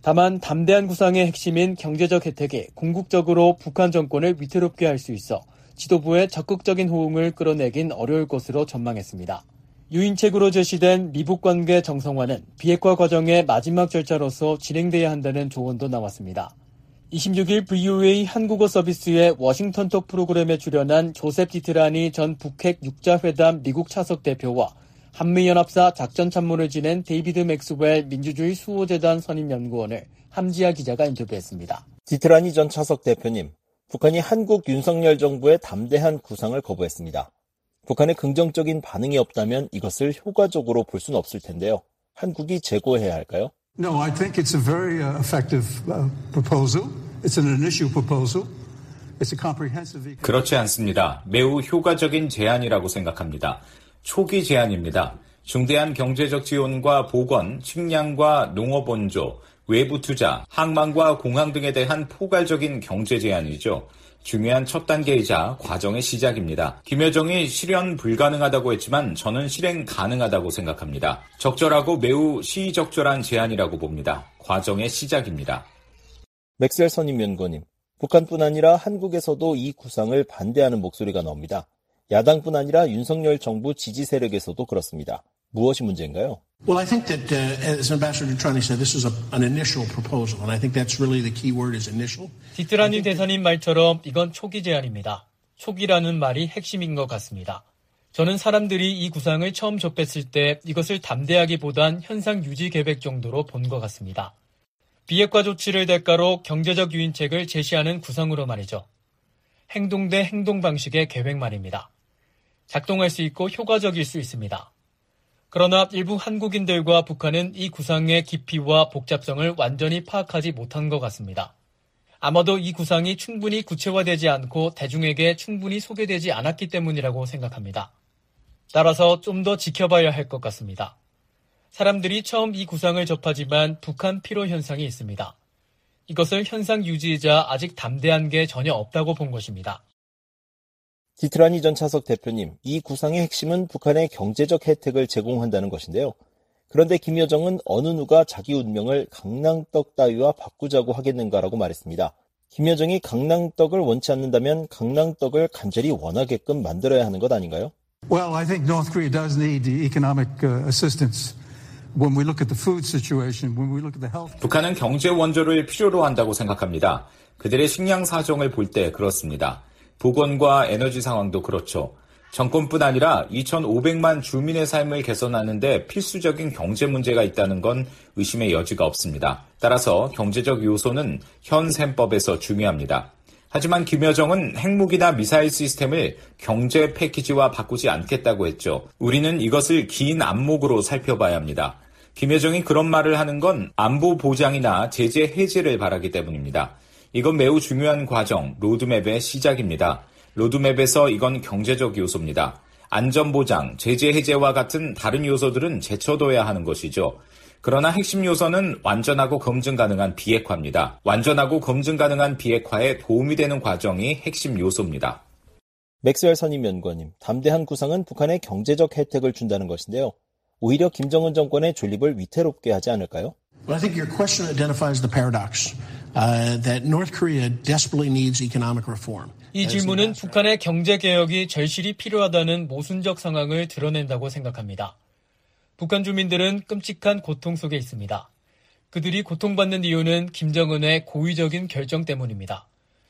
다만 담대한 구상의 핵심인 경제적 혜택이 궁극적으로 북한 정권을 위태롭게 할 수 있어 지도부의 적극적인 호응을 끌어내긴 어려울 것으로 전망했습니다. 유인책으로 제시된 미북 관계 정상화는 비핵화 과정의 마지막 절차로서 진행돼야 한다는 조언도 나왔습니다. 26일 VOA 한국어 서비스의 워싱턴톡 프로그램에 출연한 조셉 디트라니 전 북핵 육자회담 미국 차석 대표와 한미연합사 작전참모를 지낸 데이비드 맥스웰 민주주의 수호재단 선임연구원을 함지아 기자가 인터뷰했습니다.
디트라니 전 차석 대표님, 북한이 한국 윤석열 정부의 담대한 구상을 거부했습니다. 북한의 긍정적인 반응이 없다면 이것을 효과적으로 볼 수는 없을 텐데요. 한국이 재고해야 할까요?
No, I think it's a very effective proposal. It's an initial proposal. It's a comprehensive.
그렇지 않습니다. 매우 효과적인 제안이라고 생각합니다. 초기 제안입니다. 중대한 경제적 지원과 보건, 식량과 농업 원조, 외부 투자, 항만과 공항 등에 대한 포괄적인 경제 제안이죠. 중요한 첫 단계이자 과정의 시작입니다. 김여정이 실현 불가능하다고 했지만 저는 실행 가능하다고 생각합니다. 적절하고 매우 시의적절한 제안이라고 봅니다. 과정의 시작입니다.
맥스웰 선임연구원님, 북한뿐 아니라 한국에서도 이 구상을 반대하는 목소리가 나옵니다. 야당뿐 아니라 윤석열 정부 지지 세력에서도 그렇습니다. 무엇이 문제인가요?
Well, I think that, as Ambassador Trani said, this is an initial proposal, and I think that's really the key word is initial.
디트라니 대사님 말처럼 이건 초기 제안입니다. 초기라는 말이 핵심인 것 같습니다. 저는 사람들이 이 구상을 처음 접했을 때 이것을 담대하기보단 현상 유지 계획 정도로 본 것 같습니다. 비핵화 조치를 대가로 경제적 유인책을 제시하는 구상으로 말이죠. 행동 대 행동 방식의 계획 말입니다. 작동할 수 있고 효과적일 수 있습니다. 그러나 일부 한국인들과 북한은 이 구상의 깊이와 복잡성을 완전히 파악하지 못한 것 같습니다. 아마도 이 구상이 충분히 구체화되지 않고 대중에게 충분히 소개되지 않았기 때문이라고 생각합니다. 따라서 좀 더 지켜봐야 할 것 같습니다. 사람들이 처음 이 구상을 접하지만 북한 피로 현상이 있습니다. 이것을 현상 유지이자 아직 담대한 게 전혀 없다고 본 것입니다.
디트라니 전 차석 대표님, 이 구상의 핵심은 북한의 경제적 혜택을 제공한다는 것인데요. 그런데 김여정은 어느 누가 자기 운명을 강낭떡 따위와 바꾸자고 하겠는가라고 말했습니다. 김여정이 강낭떡을 원치 않는다면 강낭떡을 간절히 원하게끔 만들어야 하는 것 아닌가요?
Well, I think North Korea does need the economic assistance. When we look at the food situation, when we look at the health.
북한은 경제 원조를 필요로 한다고 생각합니다. 그들의 식량 사정을 볼 때 그렇습니다. 보건과 에너지 상황도 그렇죠. 정권뿐 아니라 2,500만 주민의 삶을 개선하는데 필수적인 경제 문제가 있다는 건 의심의 여지가 없습니다. 따라서 경제적 요소는 현 셈법에서 중요합니다. 하지만 김여정은 핵무기나 미사일 시스템을 경제 패키지와 바꾸지 않겠다고 했죠. 우리는 이것을 긴 안목으로 살펴봐야 합니다. 김여정이 그런 말을 하는 건 안보 보장이나 제재 해제를 바라기 때문입니다. 이건 매우 중요한 과정, 로드맵의 시작입니다. 로드맵에서 이건 경제적 요소입니다. 안전보장, 제재 해제와 같은 다른 요소들은 제쳐둬야 하는 것이죠. 그러나 핵심 요소는 완전하고 검증 가능한 비핵화입니다. 완전하고 검증 가능한 비핵화에 도움이 되는 과정이 핵심 요소입니다.
맥스웰 선임연구원님, 담대한 구상은 북한의 경제적 혜택을 준다는 것인데요. 오히려 김정은 정권의 존립을 위태롭게 하지 않을까요?
Well, I think your question identifies the paradox that North Korea desperately needs economic reform.
이 질문은 북한의 경제 개혁이 절실히 필요하다는 모순적 상황을 드러낸다고 생각합니다. 북한 주민들은 끔찍한 고통 속에 있습니다. 그들이 고통받는 이유는 김정은의 고의적인 결정 때문입니다.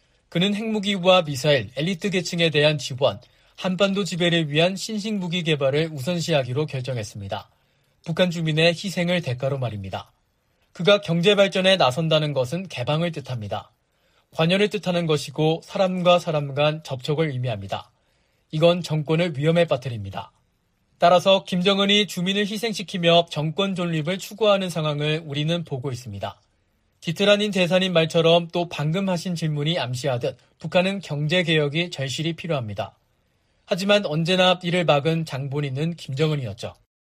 그는 핵무기와 미사일, 엘리트 계층에 대한 지원, 한반도 지배를 위한 신식무기 개발을 우선시하기로 결정했습니다. 북한 주민의 희생을 대가로 말입니다. 그가 경제 발전에 나선다는 것은 개방을 뜻합니다. 관여를 뜻하는 것이고 사람과 사람 간 접촉을 의미합니다. 이건 정권을 위험에 빠뜨립니다. 따라서 김정은이 주민을 희생시키며 정권 존립을 추구하는 상황을 우리는 보고 있습니다. 디트라닌 대사님 말처럼 또 방금 하신 질문이 암시하듯 북한은 경제개혁이 절실히 필요합니다. 하지만 언제나 이를 막은 장본인은 김정은이었죠.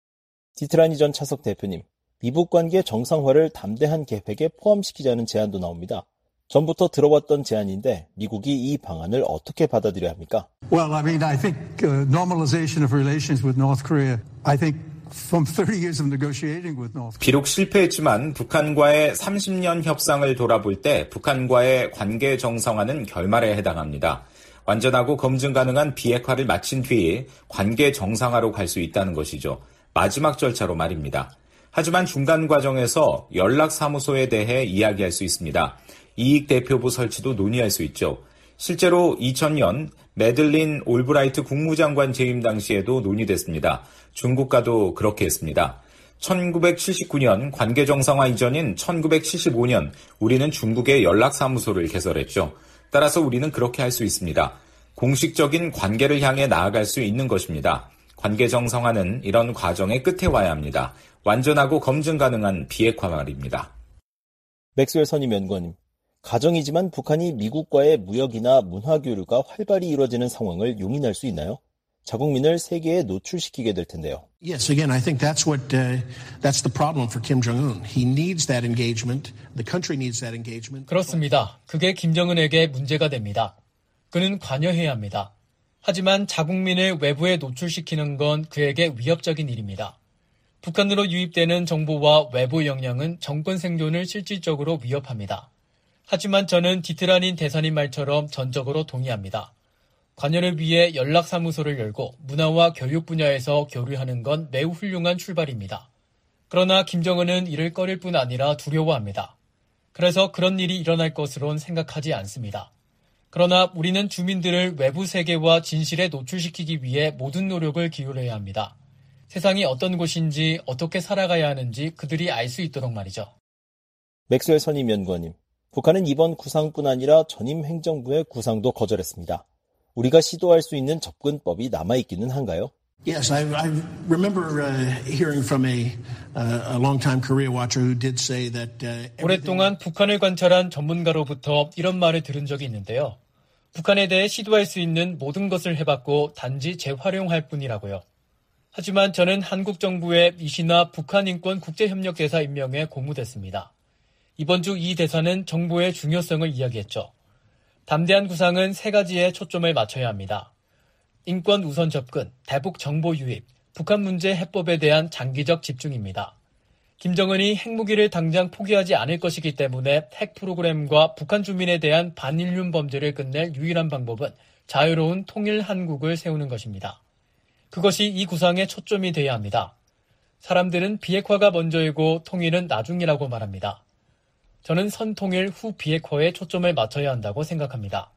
디트라니 전 차석 대표님, 미북 관계 정상화를 담대한 계획에 포함시키자는 제안도 나옵니다. 전부터 들어왔던 제안인데 미국이 이 방안을 어떻게 받아들여야 합니까?
Well, I mean, I think normalization of relations with North Korea, I think from 30 years of negotiating with North Korea.
비록 실패했지만 북한과의 30년 협상을 돌아볼 때 북한과의 관계 정상화는 결말에 해당합니다. 완전하고 검증 가능한 비핵화를 마친 뒤에 관계 정상화로 갈 수 있다는 것이죠. 마지막 절차로 말입니다. 하지만 중간 과정에서 연락사무소에 대해 이야기할 수 있습니다. 이익대표부 설치도 논의할 수 있죠. 실제로 2000년 매들린 올브라이트 국무장관 재임 당시에도 논의됐습니다. 중국과도 그렇게 했습니다. 1979년 관계 정상화 이전인 1975년 우리는 중국의 연락사무소를 개설했죠. 따라서 우리는 그렇게 할 수 있습니다. 공식적인 관계를 향해 나아갈 수 있는 것입니다. 관계 정상화는 이런 과정의 끝에 와야 합니다. 완전하고 검증 가능한 비핵화 말입니다.
맥스웰 선임 연구원님, 가정이지만 북한이 미국과의 무역이나 문화 교류가 활발히 이루어지는 상황을 용인할 수 있나요? 자국민을 세계에 노출시키게 될 텐데요.
Yes, again, I think that's the problem for Kim Jong-un. He needs that engagement. The country needs that engagement.
그렇습니다. 그게 김정은에게 문제가 됩니다. 그는 관여해야 합니다. 하지만 자국민을 외부에 노출시키는 건 그에게 위협적인 일입니다. 북한으로 유입되는 정보와 외부 영향은 정권 생존을 실질적으로 위협합니다. 하지만 저는 디트라닌 대사님 말처럼 전적으로 동의합니다. 관여를 위해 연락사무소를 열고 문화와 교육 분야에서 교류하는 건 매우 훌륭한 출발입니다. 그러나 김정은은 이를 꺼릴 뿐 아니라 두려워합니다. 그래서 그런 일이 일어날 것으론 생각하지 않습니다. 그러나 우리는 주민들을 외부 세계와 진실에 노출시키기 위해 모든 노력을 기울여야 합니다. 세상이 어떤 곳인지 어떻게 살아가야 하는지 그들이 알 수 있도록 말이죠.
맥스웰 선임 연구원님, 북한은 이번 구상뿐 아니라 전임 행정부의 구상도 거절했습니다. 우리가 시도할 수 있는 접근법이 남아있기는 한가요?
Yes, I remember hearing from a long-time Korea watcher who did say that
오랫동안 북한을 관찰한 전문가로부터 이런 말을 들은 적이 있는데요. 북한에 대해 시도할 수 있는 모든 것을 해봤고 단지 재활용할 뿐이라고요. 하지만 저는 한국 정부의 이신화 북한인권 국제협력대사 임명에 고무됐습니다. 이번 주 이 대사는 정보의 중요성을 이야기했죠. 담대한 구상은 세 가지에 초점을 맞춰야 합니다. 인권 우선 접근, 대북 정보 유입, 북한 문제 해법에 대한 장기적 집중입니다. 김정은이 핵무기를 당장 포기하지 않을 것이기 때문에 핵 프로그램과 북한 주민에 대한 반인륜 범죄를 끝낼 유일한 방법은 자유로운 통일 한국을 세우는 것입니다. 그것이 이 구상의 초점이 돼야 합니다. 사람들은 비핵화가 먼저이고 통일은 나중이라고 말합니다. 저는 선통일 후 비핵화에 초점을 맞춰야 한다고 생각합니다.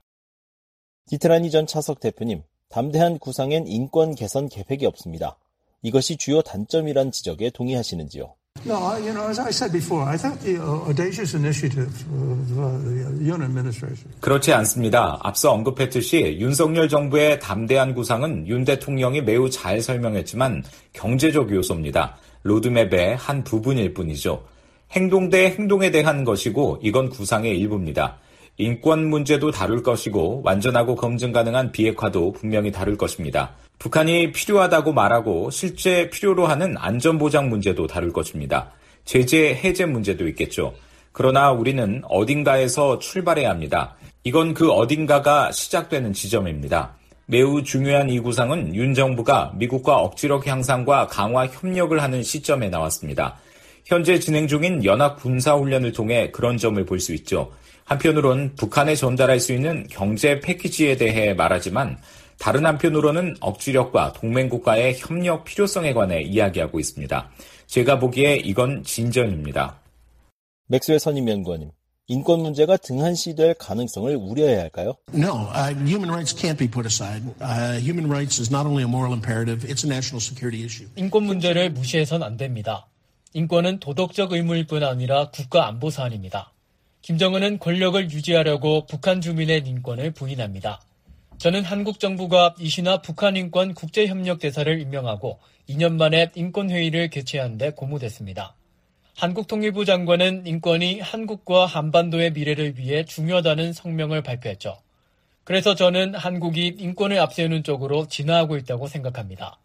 디트라니 전 차석 대표님, 담대한 구상엔 인권 개선 계획이 없습니다. 이것이 주요 단점이란 지적에 동의하시는지요?
No, as I said before, I think the audacious initiative of the Yoon administration.
그렇지 않습니다. 앞서 언급했듯이 윤석열 정부의 담대한 구상은 윤 대통령이 매우 잘 설명했지만 경제적 요소입니다. 로드맵의 한 부분일 뿐이죠. 행동 대 행동에 대한 것이고 이건 구상의 일부입니다. 인권 문제도 다룰 것이고 완전하고 검증 가능한 비핵화도 분명히 다룰 것입니다. 북한이 필요하다고 말하고 실제 필요로 하는 안전보장 문제도 다룰 것입니다. 제재 해제 문제도 있겠죠. 그러나 우리는 어딘가에서 출발해야 합니다. 이건 그 어딘가가 시작되는 지점입니다. 매우 중요한 이 구상은 윤 정부가 미국과 억지력 향상과 강화 협력을 하는 시점에 나왔습니다. 현재 진행 중인 연합 군사훈련을 통해 그런 점을 볼 수 있죠. 한편으론 북한에 전달할 수 있는 경제 패키지에 대해 말하지만 다른 한편으로는 억지력과 동맹국가의 협력 필요성에 관해 이야기하고 있습니다. 제가 보기에 이건 진전입니다.
맥스웰 선임 연구원님, 인권 문제가 등한시될 가능성을 우려해야 할까요?
No, human rights can't be put aside. Human rights is not only a moral imperative, it's a national security issue.
인권 문제를 무시해선 안 됩니다. 인권은 도덕적 의무일 뿐 아니라 국가 안보 사안입니다. 김정은은 권력을 유지하려고 북한 주민의 인권을 부인합니다. 저는 한국 정부가 이신화 북한인권 국제협력대사를 임명하고 2년 만에 인권회의를 개최한 데 고무됐습니다. 한국통일부 장관은 인권이 한국과 한반도의 미래를 위해 중요하다는 성명을 발표했죠. 그래서 저는 한국이 인권을 앞세우는 쪽으로 진화하고 있다고 생각합니다.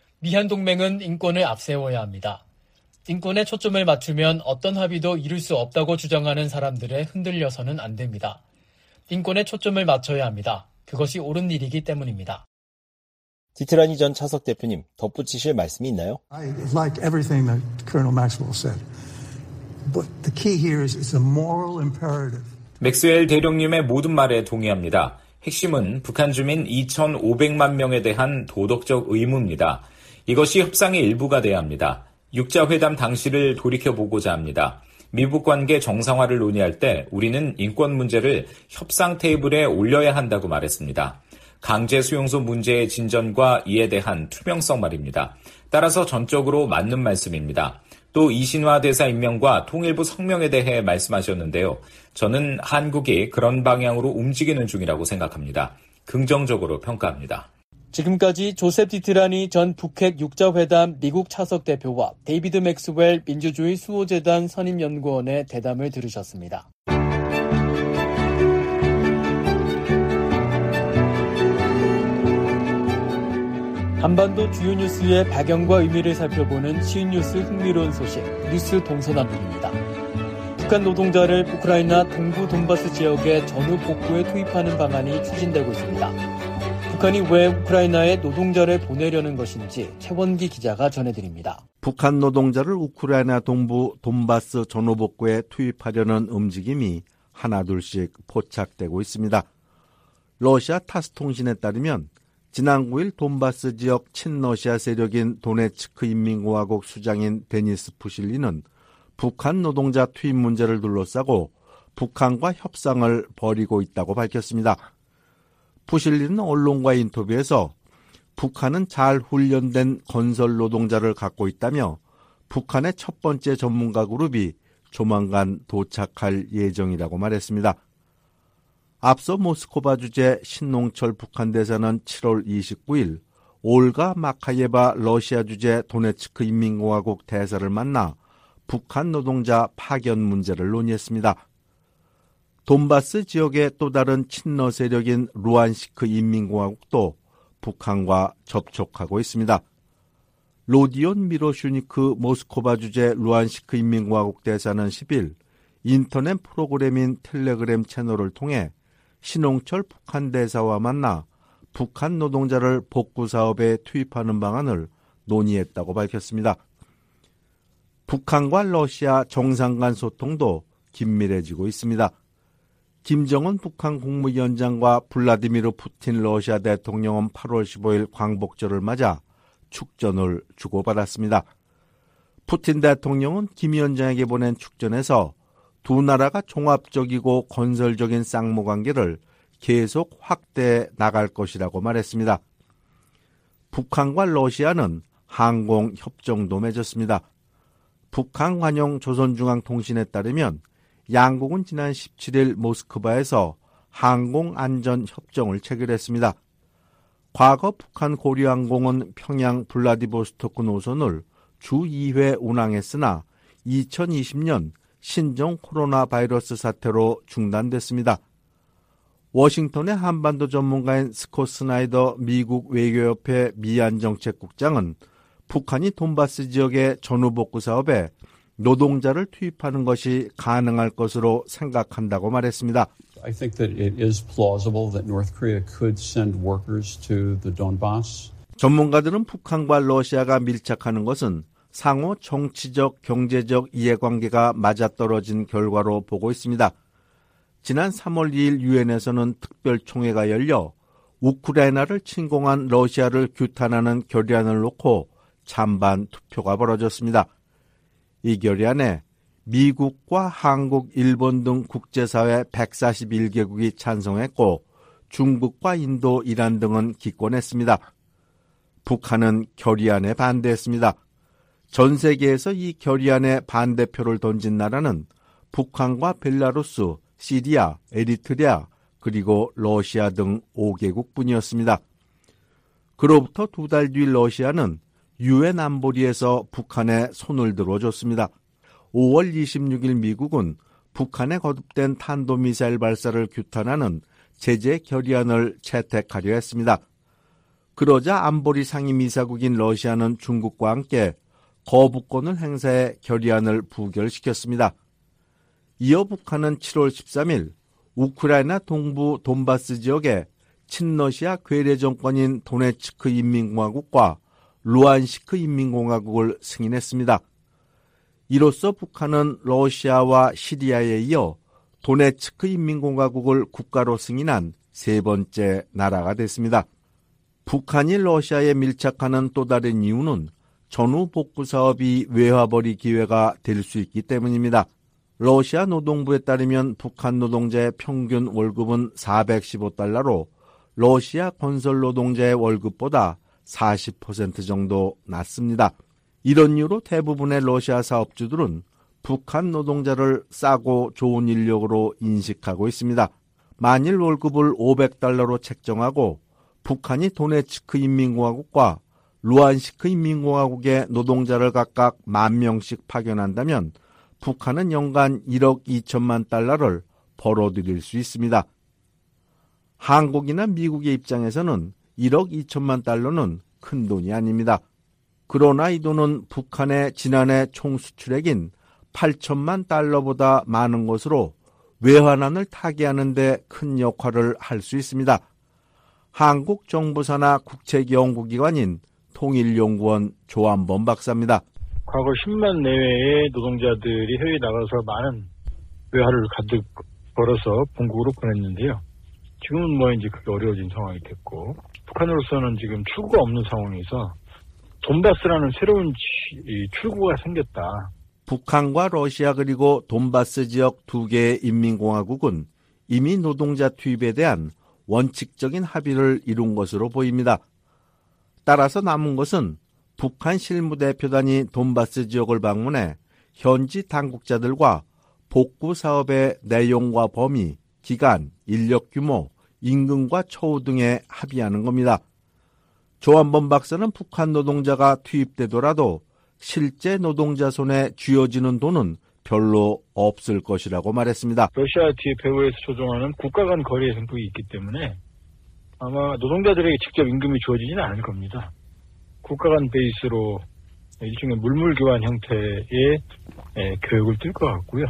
미한동맹은 인권을 앞세워야 합니다. 인권에 초점을 맞추면 어떤 합의도 이룰 수 없다고 주장하는 사람들에 흔들려서는 안 됩니다. 인권에 초점을 맞춰야 합니다. 그것이 옳은 일이기 때문입니다.
디트라니 전 차석 대표님, 덧붙이실 말씀이 있나요?
I like everything that Colonel Maxwell said. But the key here is it's a moral imperative.
맥스웰 대령님의 모든 말에 동의합니다. 핵심은 북한 주민 2,500만 명에 대한 도덕적 의무입니다. 이것이 협상의 일부가 돼야 합니다. 육자회담 당시를 돌이켜보고자 합니다. 미북 관계 정상화를 논의할 때 우리는 인권 문제를 협상 테이블에 올려야 한다고 말했습니다. 강제 수용소 문제의 진전과 이에 대한 투명성 말입니다. 따라서 전적으로 맞는 말씀입니다. 또 이신화 대사 임명과 통일부 성명에 대해 말씀하셨는데요. 저는 한국이 그런 방향으로 움직이는 중이라고 생각합니다. 긍정적으로 평가합니다.
지금까지 조셉 디트라니 전 북핵 육자회담 미국 차석 대표와 데이비드 맥스웰 민주주의 수호재단 선임연구원의 대담을 들으셨습니다. 한반도 주요 뉴스의 배경과 의미를 살펴보는 시인뉴스 흥미로운 소식, 뉴스 동서남북입니다. 북한 노동자를 우크라이나 동부 돈바스 지역의 전후 복구에 투입하는 방안이 추진되고 있습니다. 북한이 왜 우크라이나에 노동자를 보내려는 것인지 최원기 기자가 전해드립니다.
북한 노동자를 우크라이나 동부 돈바스 전후 복구에 투입하려는 움직임이 하나둘씩 포착되고 있습니다. 러시아 타스 통신에 따르면 지난 9일 돈바스 지역 친러시아 세력인 도네츠크 인민공화국 수장인 데니스 푸실리는 북한 노동자 투입 문제를 둘러싸고 북한과 협상을 벌이고 있다고 밝혔습니다. 푸실리는 언론과의 인터뷰에서 북한은 잘 훈련된 건설 노동자를 갖고 있다며 북한의 첫 번째 전문가 그룹이 조만간 도착할 예정이라고 말했습니다. 앞서 모스크바 주재 신농철 북한 대사는 7월 29일 올가 마카예바 러시아 주재 도네츠크 인민공화국 대사를 만나 북한 노동자 파견 문제를 논의했습니다. 돈바스 지역의 또 다른 친러 세력인 루안시크 인민공화국도 북한과 접촉하고 있습니다. 로디온 미로슈니크 모스크바 주재 루안시크 인민공화국 대사는 10일 인터넷 프로그램인 텔레그램 채널을 통해 신홍철 북한 대사와 만나 북한 노동자를 복구 사업에 투입하는 방안을 논의했다고 밝혔습니다. 북한과 러시아 정상 간 소통도 긴밀해지고 있습니다. 김정은 북한 국무위원장과 블라디미르 푸틴 러시아 대통령은 8월 15일 광복절을 맞아 축전을 주고받았습니다. 푸틴 대통령은 김 위원장에게 보낸 축전에서 두 나라가 종합적이고 건설적인 쌍무관계를 계속 확대해 나갈 것이라고 말했습니다. 북한과 러시아는 항공협정도 맺었습니다. 북한 관영 조선중앙통신에 따르면 양국은 지난 17일 모스크바에서 항공안전협정을 체결했습니다. 과거 북한 고려항공은 평양 블라디보스토크 노선을 주 2회 운항했으나 2020년 신종 코로나 바이러스 사태로 중단됐습니다. 워싱턴의 한반도 전문가인 스콧 스나이더 미국 외교협회 미안정책국장은 북한이 돈바스 지역의 전후복구 사업에 노동자를 투입하는 것이 가능할 것으로 생각한다고 말했습니다.
I think that it is plausible that North Korea could send workers to the Donbass.
전문가들은 북한과 러시아가 밀착하는 것은 상호 정치적, 경제적 이해관계가 맞아떨어진 결과로 보고 있습니다. 지난 3월 2일 유엔에서는 특별총회가 열려 우크라이나를 침공한 러시아를 규탄하는 결의안을 놓고 찬반 투표가 벌어졌습니다. 이 결의안에 미국과 한국, 일본 등 국제사회 141개국이 찬성했고 중국과 인도, 이란 등은 기권했습니다. 북한은 결의안에 반대했습니다. 전 세계에서 이 결의안에 반대표를 던진 나라는 북한과 벨라루스, 시리아, 에리트리아, 그리고 러시아 등 5개국뿐이었습니다. 그로부터 두 달 뒤 러시아는 유엔 안보리에서 북한에 손을 들어줬습니다. 5월 26일 미국은 북한에 거듭된 탄도미사일 발사를 규탄하는 제재 결의안을 채택하려 했습니다. 그러자 안보리 상임이사국인 러시아는 중국과 함께 거부권을 행사해 결의안을 부결시켰습니다. 이어 북한은 7월 13일 우크라이나 동부 돈바스 지역에 친러시아 괴뢰 정권인 도네츠크 인민공화국과 루안시크 인민공화국을 승인했습니다. 이로써 북한은 러시아와 시리아에 이어 도네츠크 인민공화국을 국가로 승인한 세 번째 나라가 됐습니다. 북한이 러시아에 밀착하는 또 다른 이유는 전후 복구 사업이 외화벌이 기회가 될 수 있기 때문입니다. 러시아 노동부에 따르면 북한 노동자의 평균 월급은 $415로 러시아 건설 노동자의 월급보다 40% 정도 낮습니다. 이런 이유로 대부분의 러시아 사업주들은 북한 노동자를 싸고 좋은 인력으로 인식하고 있습니다. 만일 월급을 $500로 책정하고 북한이 도네츠크 인민공화국과 루안시크 인민공화국의 노동자를 각각 10,000명씩 파견한다면 북한은 연간 1억 2천만 달러를 벌어들일 수 있습니다. 한국이나 미국의 입장에서는 1억 2천만 달러는 큰 돈이 아닙니다. 그러나 이 돈은 북한의 지난해 총 수출액인 8천만 달러보다 많은 것으로 외환환을 타개하는 데 큰 역할을 할 수 있습니다. 한국 정부 산하 국책연구기관인 통일연구원 조한범 박사입니다.
과거 10만 내외의 노동자들이 해외에 나가서 많은 외화를 가득 벌어서 본국으로 보냈는데요. 지금은 이제 그게 어려워진 상황이 됐고, 북한으로서는 지금 출구가 없는 상황에서 돈바스라는 새로운 출구가 생겼다.
북한과 러시아 그리고 돈바스 지역 두 개의 인민공화국은 이미 노동자 투입에 대한 원칙적인 합의를 이룬 것으로 보입니다. 따라서 남은 것은 북한 실무대표단이 돈바스 지역을 방문해 현지 당국자들과 복구 사업의 내용과 범위, 기간, 인력 규모, 임금과 처우 등에 합의하는 겁니다. 조한범 박사는 북한 노동자가 투입되더라도 실제 노동자 손에 쥐어지는 돈은 별로 없을 것이라고 말했습니다.
러시아 뒤에 배후에서 조종하는 국가 간 거래 행동이 있기 때문에 아마 노동자들에게 직접 임금이 주어지지는 않을 겁니다. 국가 간 베이스로 일종의 물물 교환 형태의 교육을 뛸 것 같고요.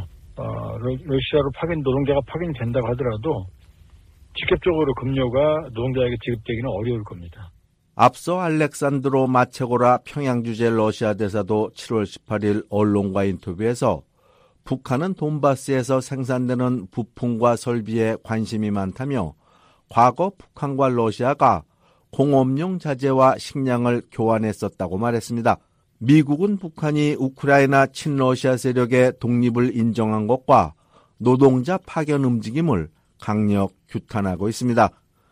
러시아로 노동자가 파견된다고 하더라도 직접적으로 급료가 노동자에게 지급되기는 어려울 겁니다.
앞서 알렉산드로 마체고라 평양주재 러시아 대사도 7월 18일 언론과 인터뷰에서 북한은 돈바스에서 생산되는 부품과 설비에 관심이 많다며 과거 북한과 러시아가 공업용 자재와 식량을 교환했었다고 말했습니다. 미국은 북한이 우크라이나 친러시아 세력의 독립을 인정한 것과 노동자 파견 움직임을 강력 규탄하고 있습니다.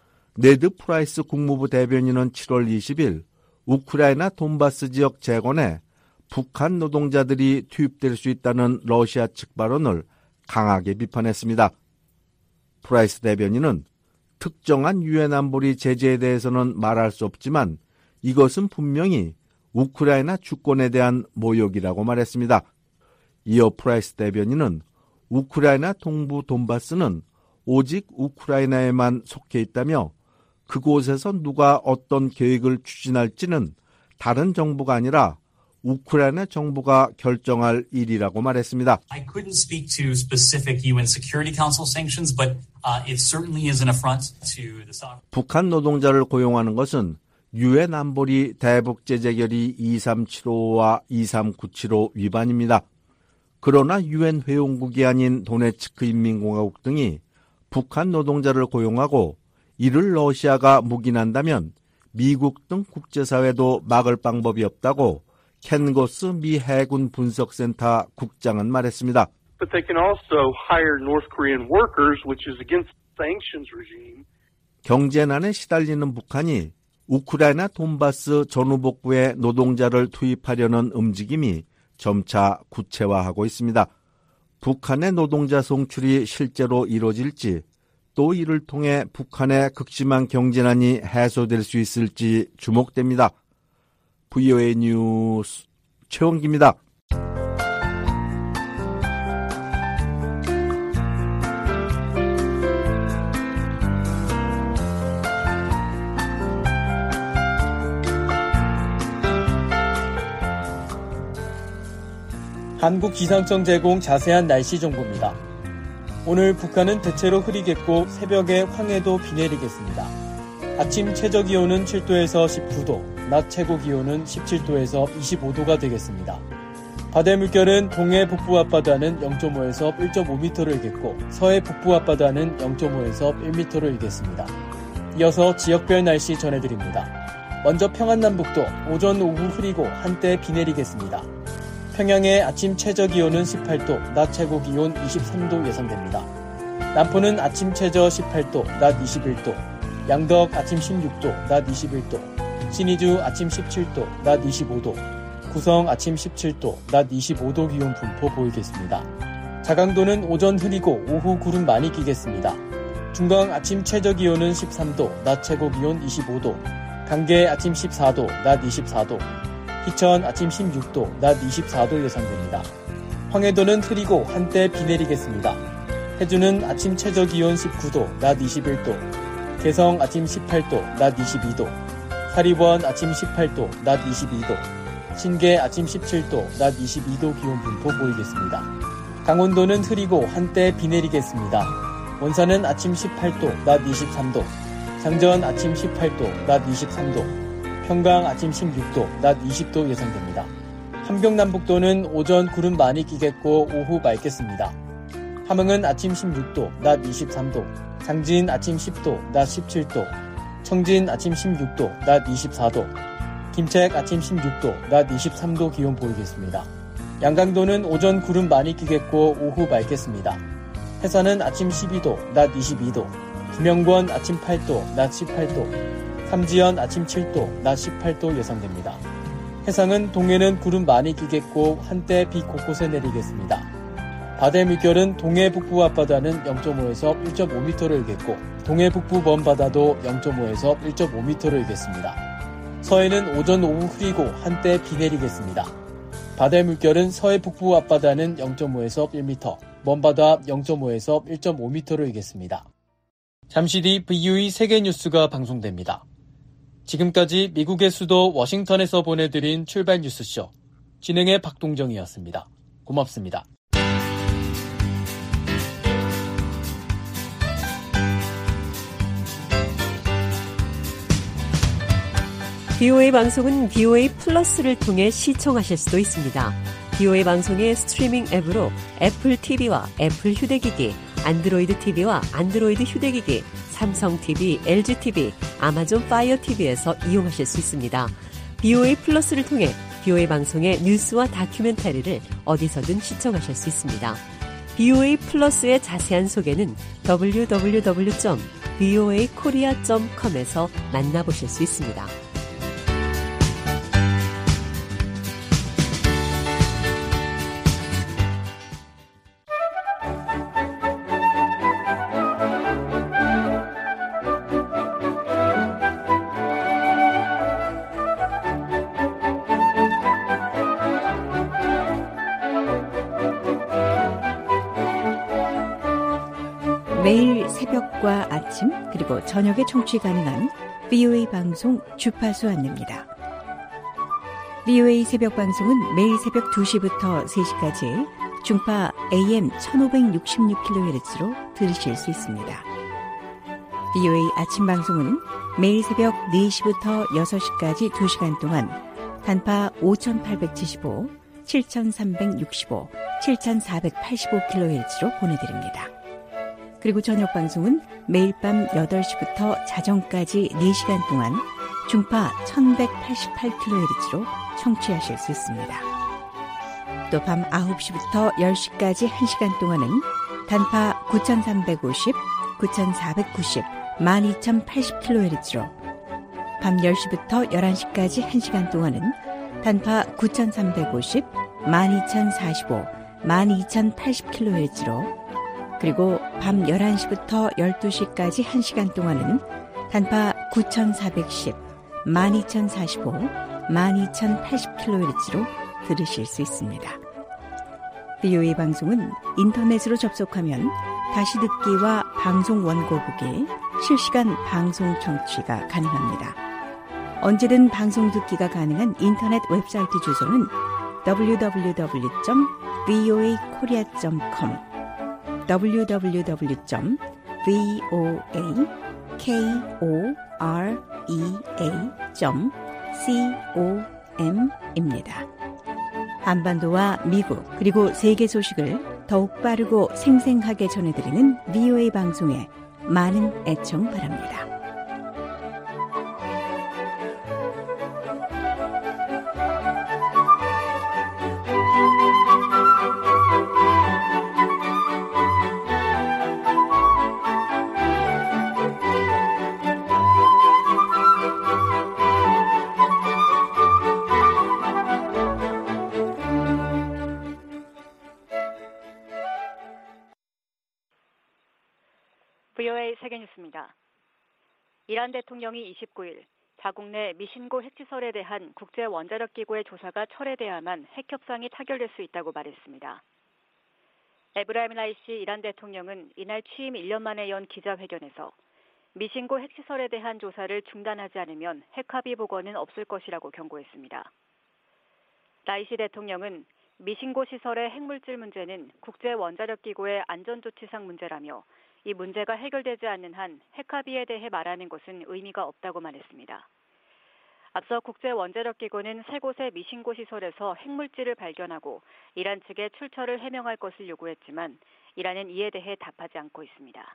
네드 프라이스 국무부 대변인은 7월 20일 우크라이나 돈바스 지역 재건에 북한 노동자들이 투입될 수 있다는 러시아 측 발언을 강하게 비판했습니다. 프라이스 대변인은 특정한 유엔 안보리 제재에 대해서는 말할 수 없지만 이것은 분명히 우크라이나 주권에 대한 모욕이라고 말했습니다. 이어 프라이스 대변인은 우크라이나 동부 돈바스는 오직 우크라이나에만 속해 있다며 그곳에서 누가 어떤 계획을 추진할지는 다른 정부가 아니라 우크라이나 정부가 결정할 일이라고 말했습니다.
I couldn't speak to specific UN Security Council sanctions, but it certainly is an affront to the sovereign.
북한 노동자를 고용하는 것은 유엔 안보리 대북제재결의 23755와 23975 위반입니다. 그러나 유엔 회원국이 아닌 도네츠크 인민공화국 등이 북한 노동자를 고용하고 이를 러시아가 묵인한다면 미국 등 국제사회도 막을 방법이 없다고 켄고스 미 해군 분석센터 국장은 말했습니다.
But they can also hire North Korean workers, which is against the sanctions regime.
경제난에 시달리는 북한이 우크라이나 돈바스 전후복구에 노동자를 투입하려는 움직임이 점차 구체화하고 있습니다. 북한의 노동자 송출이 실제로 이루어질지 또 이를 통해 북한의 극심한 경제난이 해소될 수 있을지 주목됩니다. VOA 뉴스 최원기입니다.
한국기상청 제공 자세한 날씨 정보입니다. 오늘 북한은 대체로 흐리겠고 새벽에 황해도 비 내리겠습니다. 아침 최저기온은 7도에서 19도, 낮 최고기온은 17도에서 25도가 되겠습니다. 바다의 물결은 동해 북부 앞바다는 0.5에서 1.5m를 일겠고 서해 북부 앞바다는 0.5에서 1m를 일겠습니다. 이어서 지역별 날씨 전해드립니다. 먼저 평안남북도 오전 오후 흐리고 한때 비 내리겠습니다. 평양의 아침 최저기온은 18도, 낮 최고기온 23도 예상됩니다. 남포는 아침 최저 18도, 낮 21도, 양덕 아침 16도, 낮 21도, 신의주 아침 17도, 낮 25도, 구성 아침 17도, 낮 25도 기온 분포 보이겠습니다. 자강도는 오전 흐리고 오후 구름 많이 끼겠습니다. 중강 아침 최저기온은 13도, 낮 최고기온 25도, 강계 아침 14도, 낮 24도, 희천 아침 16도, 낮 24도 예상됩니다. 황해도는 흐리고 한때 비 내리겠습니다. 해주는 아침 최저기온 19도, 낮 21도, 개성 아침 18도, 낮 22도, 사리원 아침 18도, 낮 22도, 신계 아침 17도, 낮 22도 기온 분포 보이겠습니다. 강원도는 흐리고 한때 비 내리겠습니다. 원산은 아침 18도, 낮 23도, 장전 아침 18도, 낮 23도, 평강 아침 16도, 낮 20도 예상됩니다. 함경남북도는 오전 구름 많이 끼겠고 오후 맑겠습니다. 함흥은 아침 16도, 낮 23도, 장진 아침 10도, 낮 17도, 청진 아침 16도, 낮 24도, 김책 아침 16도, 낮 23도 기온 보이겠습니다. 양강도는 오전 구름 많이 끼겠고 오후 맑겠습니다. 해산은 아침 12도, 낮 22도, 김영권 아침 8도, 낮 18도, 삼지연 아침 7도, 낮 18도 예상됩니다. 해상은 동해는 구름 많이 끼겠고 한때 비 곳곳에 내리겠습니다. 바다의 물결은 동해 북부 앞바다는 0.5에서 1.5m를 일겠고 동해 북부 먼바다도 0.5에서 1.5m를 일겠습니다. 서해는 오전 오후 흐리고 한때 비 내리겠습니다. 바다의 물결은 서해 북부 앞바다는 0.5에서 1m, 먼바다 0.5에서 1.5m를 일겠습니다. 잠시 뒤 VOA 세계뉴스가 방송됩니다. 지금까지 미국의 수도 워싱턴에서 보내드린 출발 뉴스쇼, 진행의 박동정이었습니다. 고맙습니다.
VOA 방송은 VOA 플러스를 통해 시청하실 수도 있습니다. VOA 방송의 스트리밍 앱으로 애플 TV와 애플 휴대기기, 안드로이드 TV와 안드로이드 휴대기기, 삼성 TV, LG TV, 아마존 파이어 TV에서 이용하실 수 있습니다. VOA 플러스를 통해 VOA 방송의 뉴스와 다큐멘터리를 어디서든 시청하실 수 있습니다. VOA 플러스의 자세한 소개는 www.voakorea.com에서 만나보실 수 있습니다.
매일 새벽과 아침 그리고 저녁에 청취 가능한 VOA 방송 주파수 안내입니다. VOA 새벽 방송은 매일 새벽 2시부터 3시까지 중파 AM 1566kHz로 들으실 수 있습니다. VOA 아침 방송은 매일 새벽 4시부터 6시까지 2시간 동안 단파 5875, 7365, 7485kHz로 보내드립니다. 그리고 저녁 방송은 매일 밤 8시부터 자정까지 4시간 동안 중파 1188kHz로 청취하실 수 있습니다. 또 밤 9시부터 10시까지 1시간 동안은 단파 9350, 9490, 12080kHz로 밤 10시부터 11시까지 1시간 동안은 단파 9350, 12045, 12080kHz로 그리고 밤 11시부터 12시까지 1시간 동안은 단파 9410, 12045, 12080kHz로 들으실 수 있습니다. VOA 방송은 인터넷으로 접속하면 다시 듣기와 방송 원고 보기, 실시간 방송 청취가 가능합니다. 언제든 방송 듣기가 가능한 인터넷 웹사이트 주소는 www.voakorea.com www.voakorea.com korea.com.입니다. 한반도와 미국 그리고 세계 소식을 더욱 빠르고 생생하게 전해드리는 VOA 방송에 많은 애청 바랍니다.
VOA 세계뉴스입니다. 이란 대통령이 29일 자국 내 미신고 핵시설에 대한 국제원자력기구의 조사가 철회돼야만 핵협상이 타결될 수 있다고 말했습니다. 에브라임 라이시 이란 대통령은 이날 취임 1년 만에 연 기자회견에서 미신고 핵시설에 대한 조사를 중단하지 않으면 핵합의 복원은 없을 것이라고 경고했습니다. 라이시 대통령은 미신고 시설의 핵물질 문제는 국제원자력기구의 안전조치상 문제라며 이 문제가 해결되지 않는 한 핵합의에 대해 말하는 것은 의미가 없다고 말했습니다. 앞서 국제원자력기구는 세 곳의 미신고 시설에서 핵물질을 발견하고 이란 측에 출처를 해명할 것을 요구했지만 이란은 이에 대해 답하지 않고 있습니다.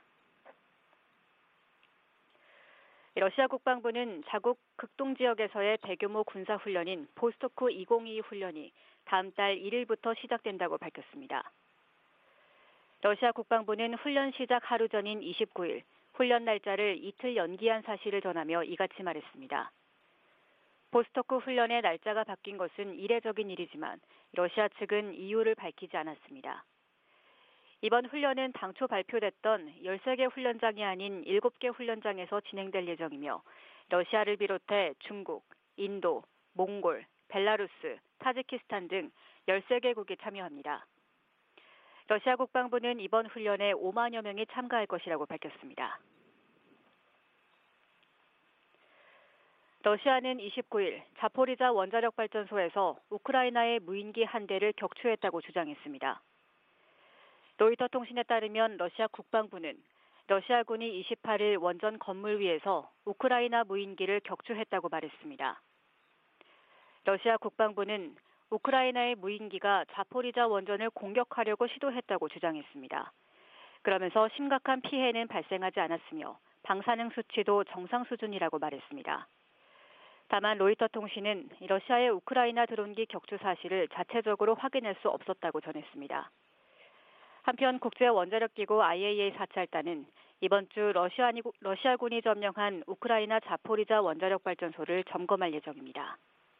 러시아 국방부는 자국 극동 지역에서의 대규모 군사훈련인 보스토크 2022 훈련이 다음 달 1일부터 시작된다고 밝혔습니다. 러시아 국방부는 훈련 시작 하루 전인 29일 훈련 날짜를 이틀 연기한 사실을 전하며 이같이 말했습니다. 보스토크 훈련의 날짜가 바뀐 것은 이례적인 일이지만 러시아 측은 이유를 밝히지 않았습니다. 이번 훈련은 당초 발표됐던 13개 훈련장이 아닌 7개 훈련장에서 진행될 예정이며 러시아를 비롯해 중국, 인도, 몽골, 벨라루스, 타지키스탄 등 13개국이 참여합니다. 러시아 국방부는 이번 훈련에 5만여 명이 참가할 것이라고 밝혔습니다. 러시아는 29일 자포리자 원자력발전소에서 우크라이나의 무인기 한 대를 격추했다고 주장했습니다. 로이터 통신에 따르면 러시아 국방부는 러시아군이 28일 원전 건물 위에서 우크라이나 무인기를 격추했다고 말했습니다. 러시아 국방부는 우크라이나의 무인기가 자포리자 원전을 공격하려고 시도했다고 주장했습니다. 그러면서 심각한 피해는 발생하지 않았으며 방사능 수치도 정상 수준이라고 말했습니다. 다만 로이터 통신은 러시아의 우크라이나 드론기 격추 사실을 자체적으로 확인할 수 없었다고 전했습니다. 한편 국제원자력기구 IAEA 사찰단은 이번 주 러시아군이 점령한 우크라이나 자포리자 원자력발전소를 점검할 예정입니다.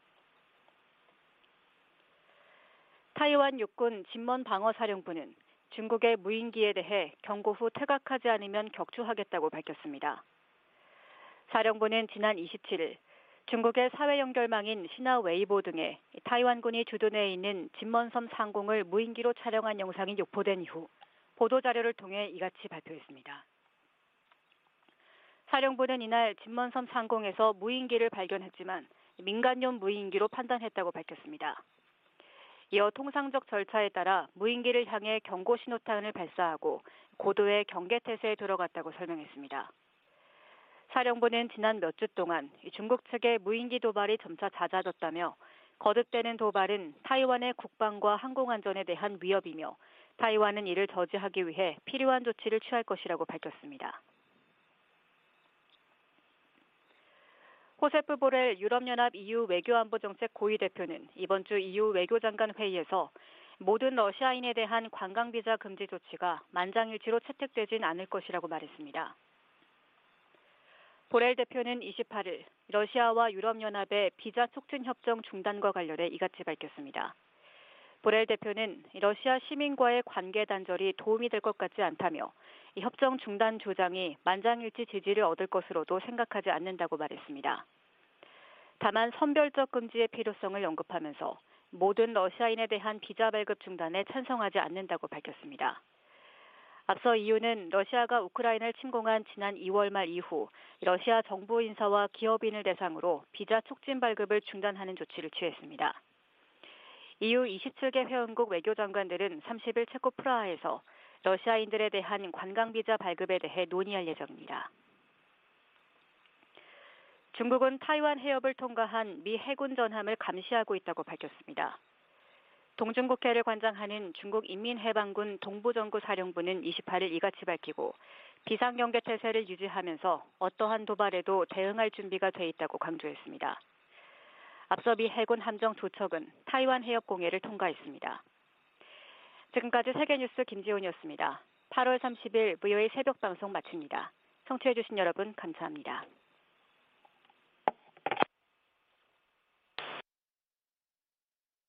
타이완 육군 진먼방어사령부는 중국의 무인기에 대해 경고 후 퇴각하지 않으면 격추하겠다고 밝혔습니다. 사령부는 지난 27일 중국의 사회 연결망인 시나 웨이보 등에 타이완군이 주둔해 있는 진먼섬 상공을 무인기로 촬영한 영상이 유포된 이후 보도자료를 통해 이같이 발표했습니다. 사령부는 이날 진먼섬 상공에서 무인기를 발견했지만 민간용 무인기로 판단했다고 밝혔습니다. 이어 통상적 절차에 따라 무인기를 향해 경고 신호탄을 발사하고 고도의 경계태세에 들어갔다고 설명했습니다. 사령부는 지난 몇 주 동안 중국 측의 무인기 도발이 점차 잦아졌다며 거듭되는 도발은 타이완의 국방과 항공안전에 대한 위협이며 타이완은 이를 저지하기 위해 필요한 조치를 취할 것이라고 밝혔습니다. 호세프 보렐 유럽연합 EU 외교안보정책 고위대표는 이번 주 EU 외교장관 회의에서 모든 러시아인에 대한 관광비자 금지 조치가 만장일치로 채택되진 않을 것이라고 말했습니다. 보렐 대표는 28일 러시아와 유럽연합의 비자 촉진 협정 중단과 관련해 이같이 밝혔습니다. 보렐 대표는 러시아 시민과의 관계 단절이 도움이 될 것 같지 않다며 이 협정 중단 조장이 만장일치 지지를 얻을 것으로도 생각하지 않는다고 말했습니다. 다만 선별적 금지의 필요성을 언급하면서 모든 러시아인에 대한 비자 발급 중단에 찬성하지 않는다고 밝혔습니다. 앞서 EU는 러시아가 우크라이나를 침공한 지난 2월 말 이후 러시아 정부 인사와 기업인을 대상으로 비자 촉진 발급을 중단하는 조치를 취했습니다. EU 27개 회원국 외교장관들은 30일 체코 프라하에서 러시아인들에 대한 관광비자 발급에 대해 논의할 예정입니다. 중국은 타이완 해협을 통과한 미 해군 전함을 감시하고 있다고 밝혔습니다. 동중국해를 관장하는 중국 인민해방군 동부정구 사령부는 28일 이같이 밝히고 비상경계 태세를 유지하면서 어떠한 도발에도 대응할 준비가 돼 있다고 강조했습니다. 앞서 미 해군 함정 2척은 타이완 해협 공해를 통과했습니다. 지금까지 세계뉴스 김지훈이었습니다. 8월 30일 VOA 새벽 방송 마칩니다. 청취해주신 여러분 감사합니다.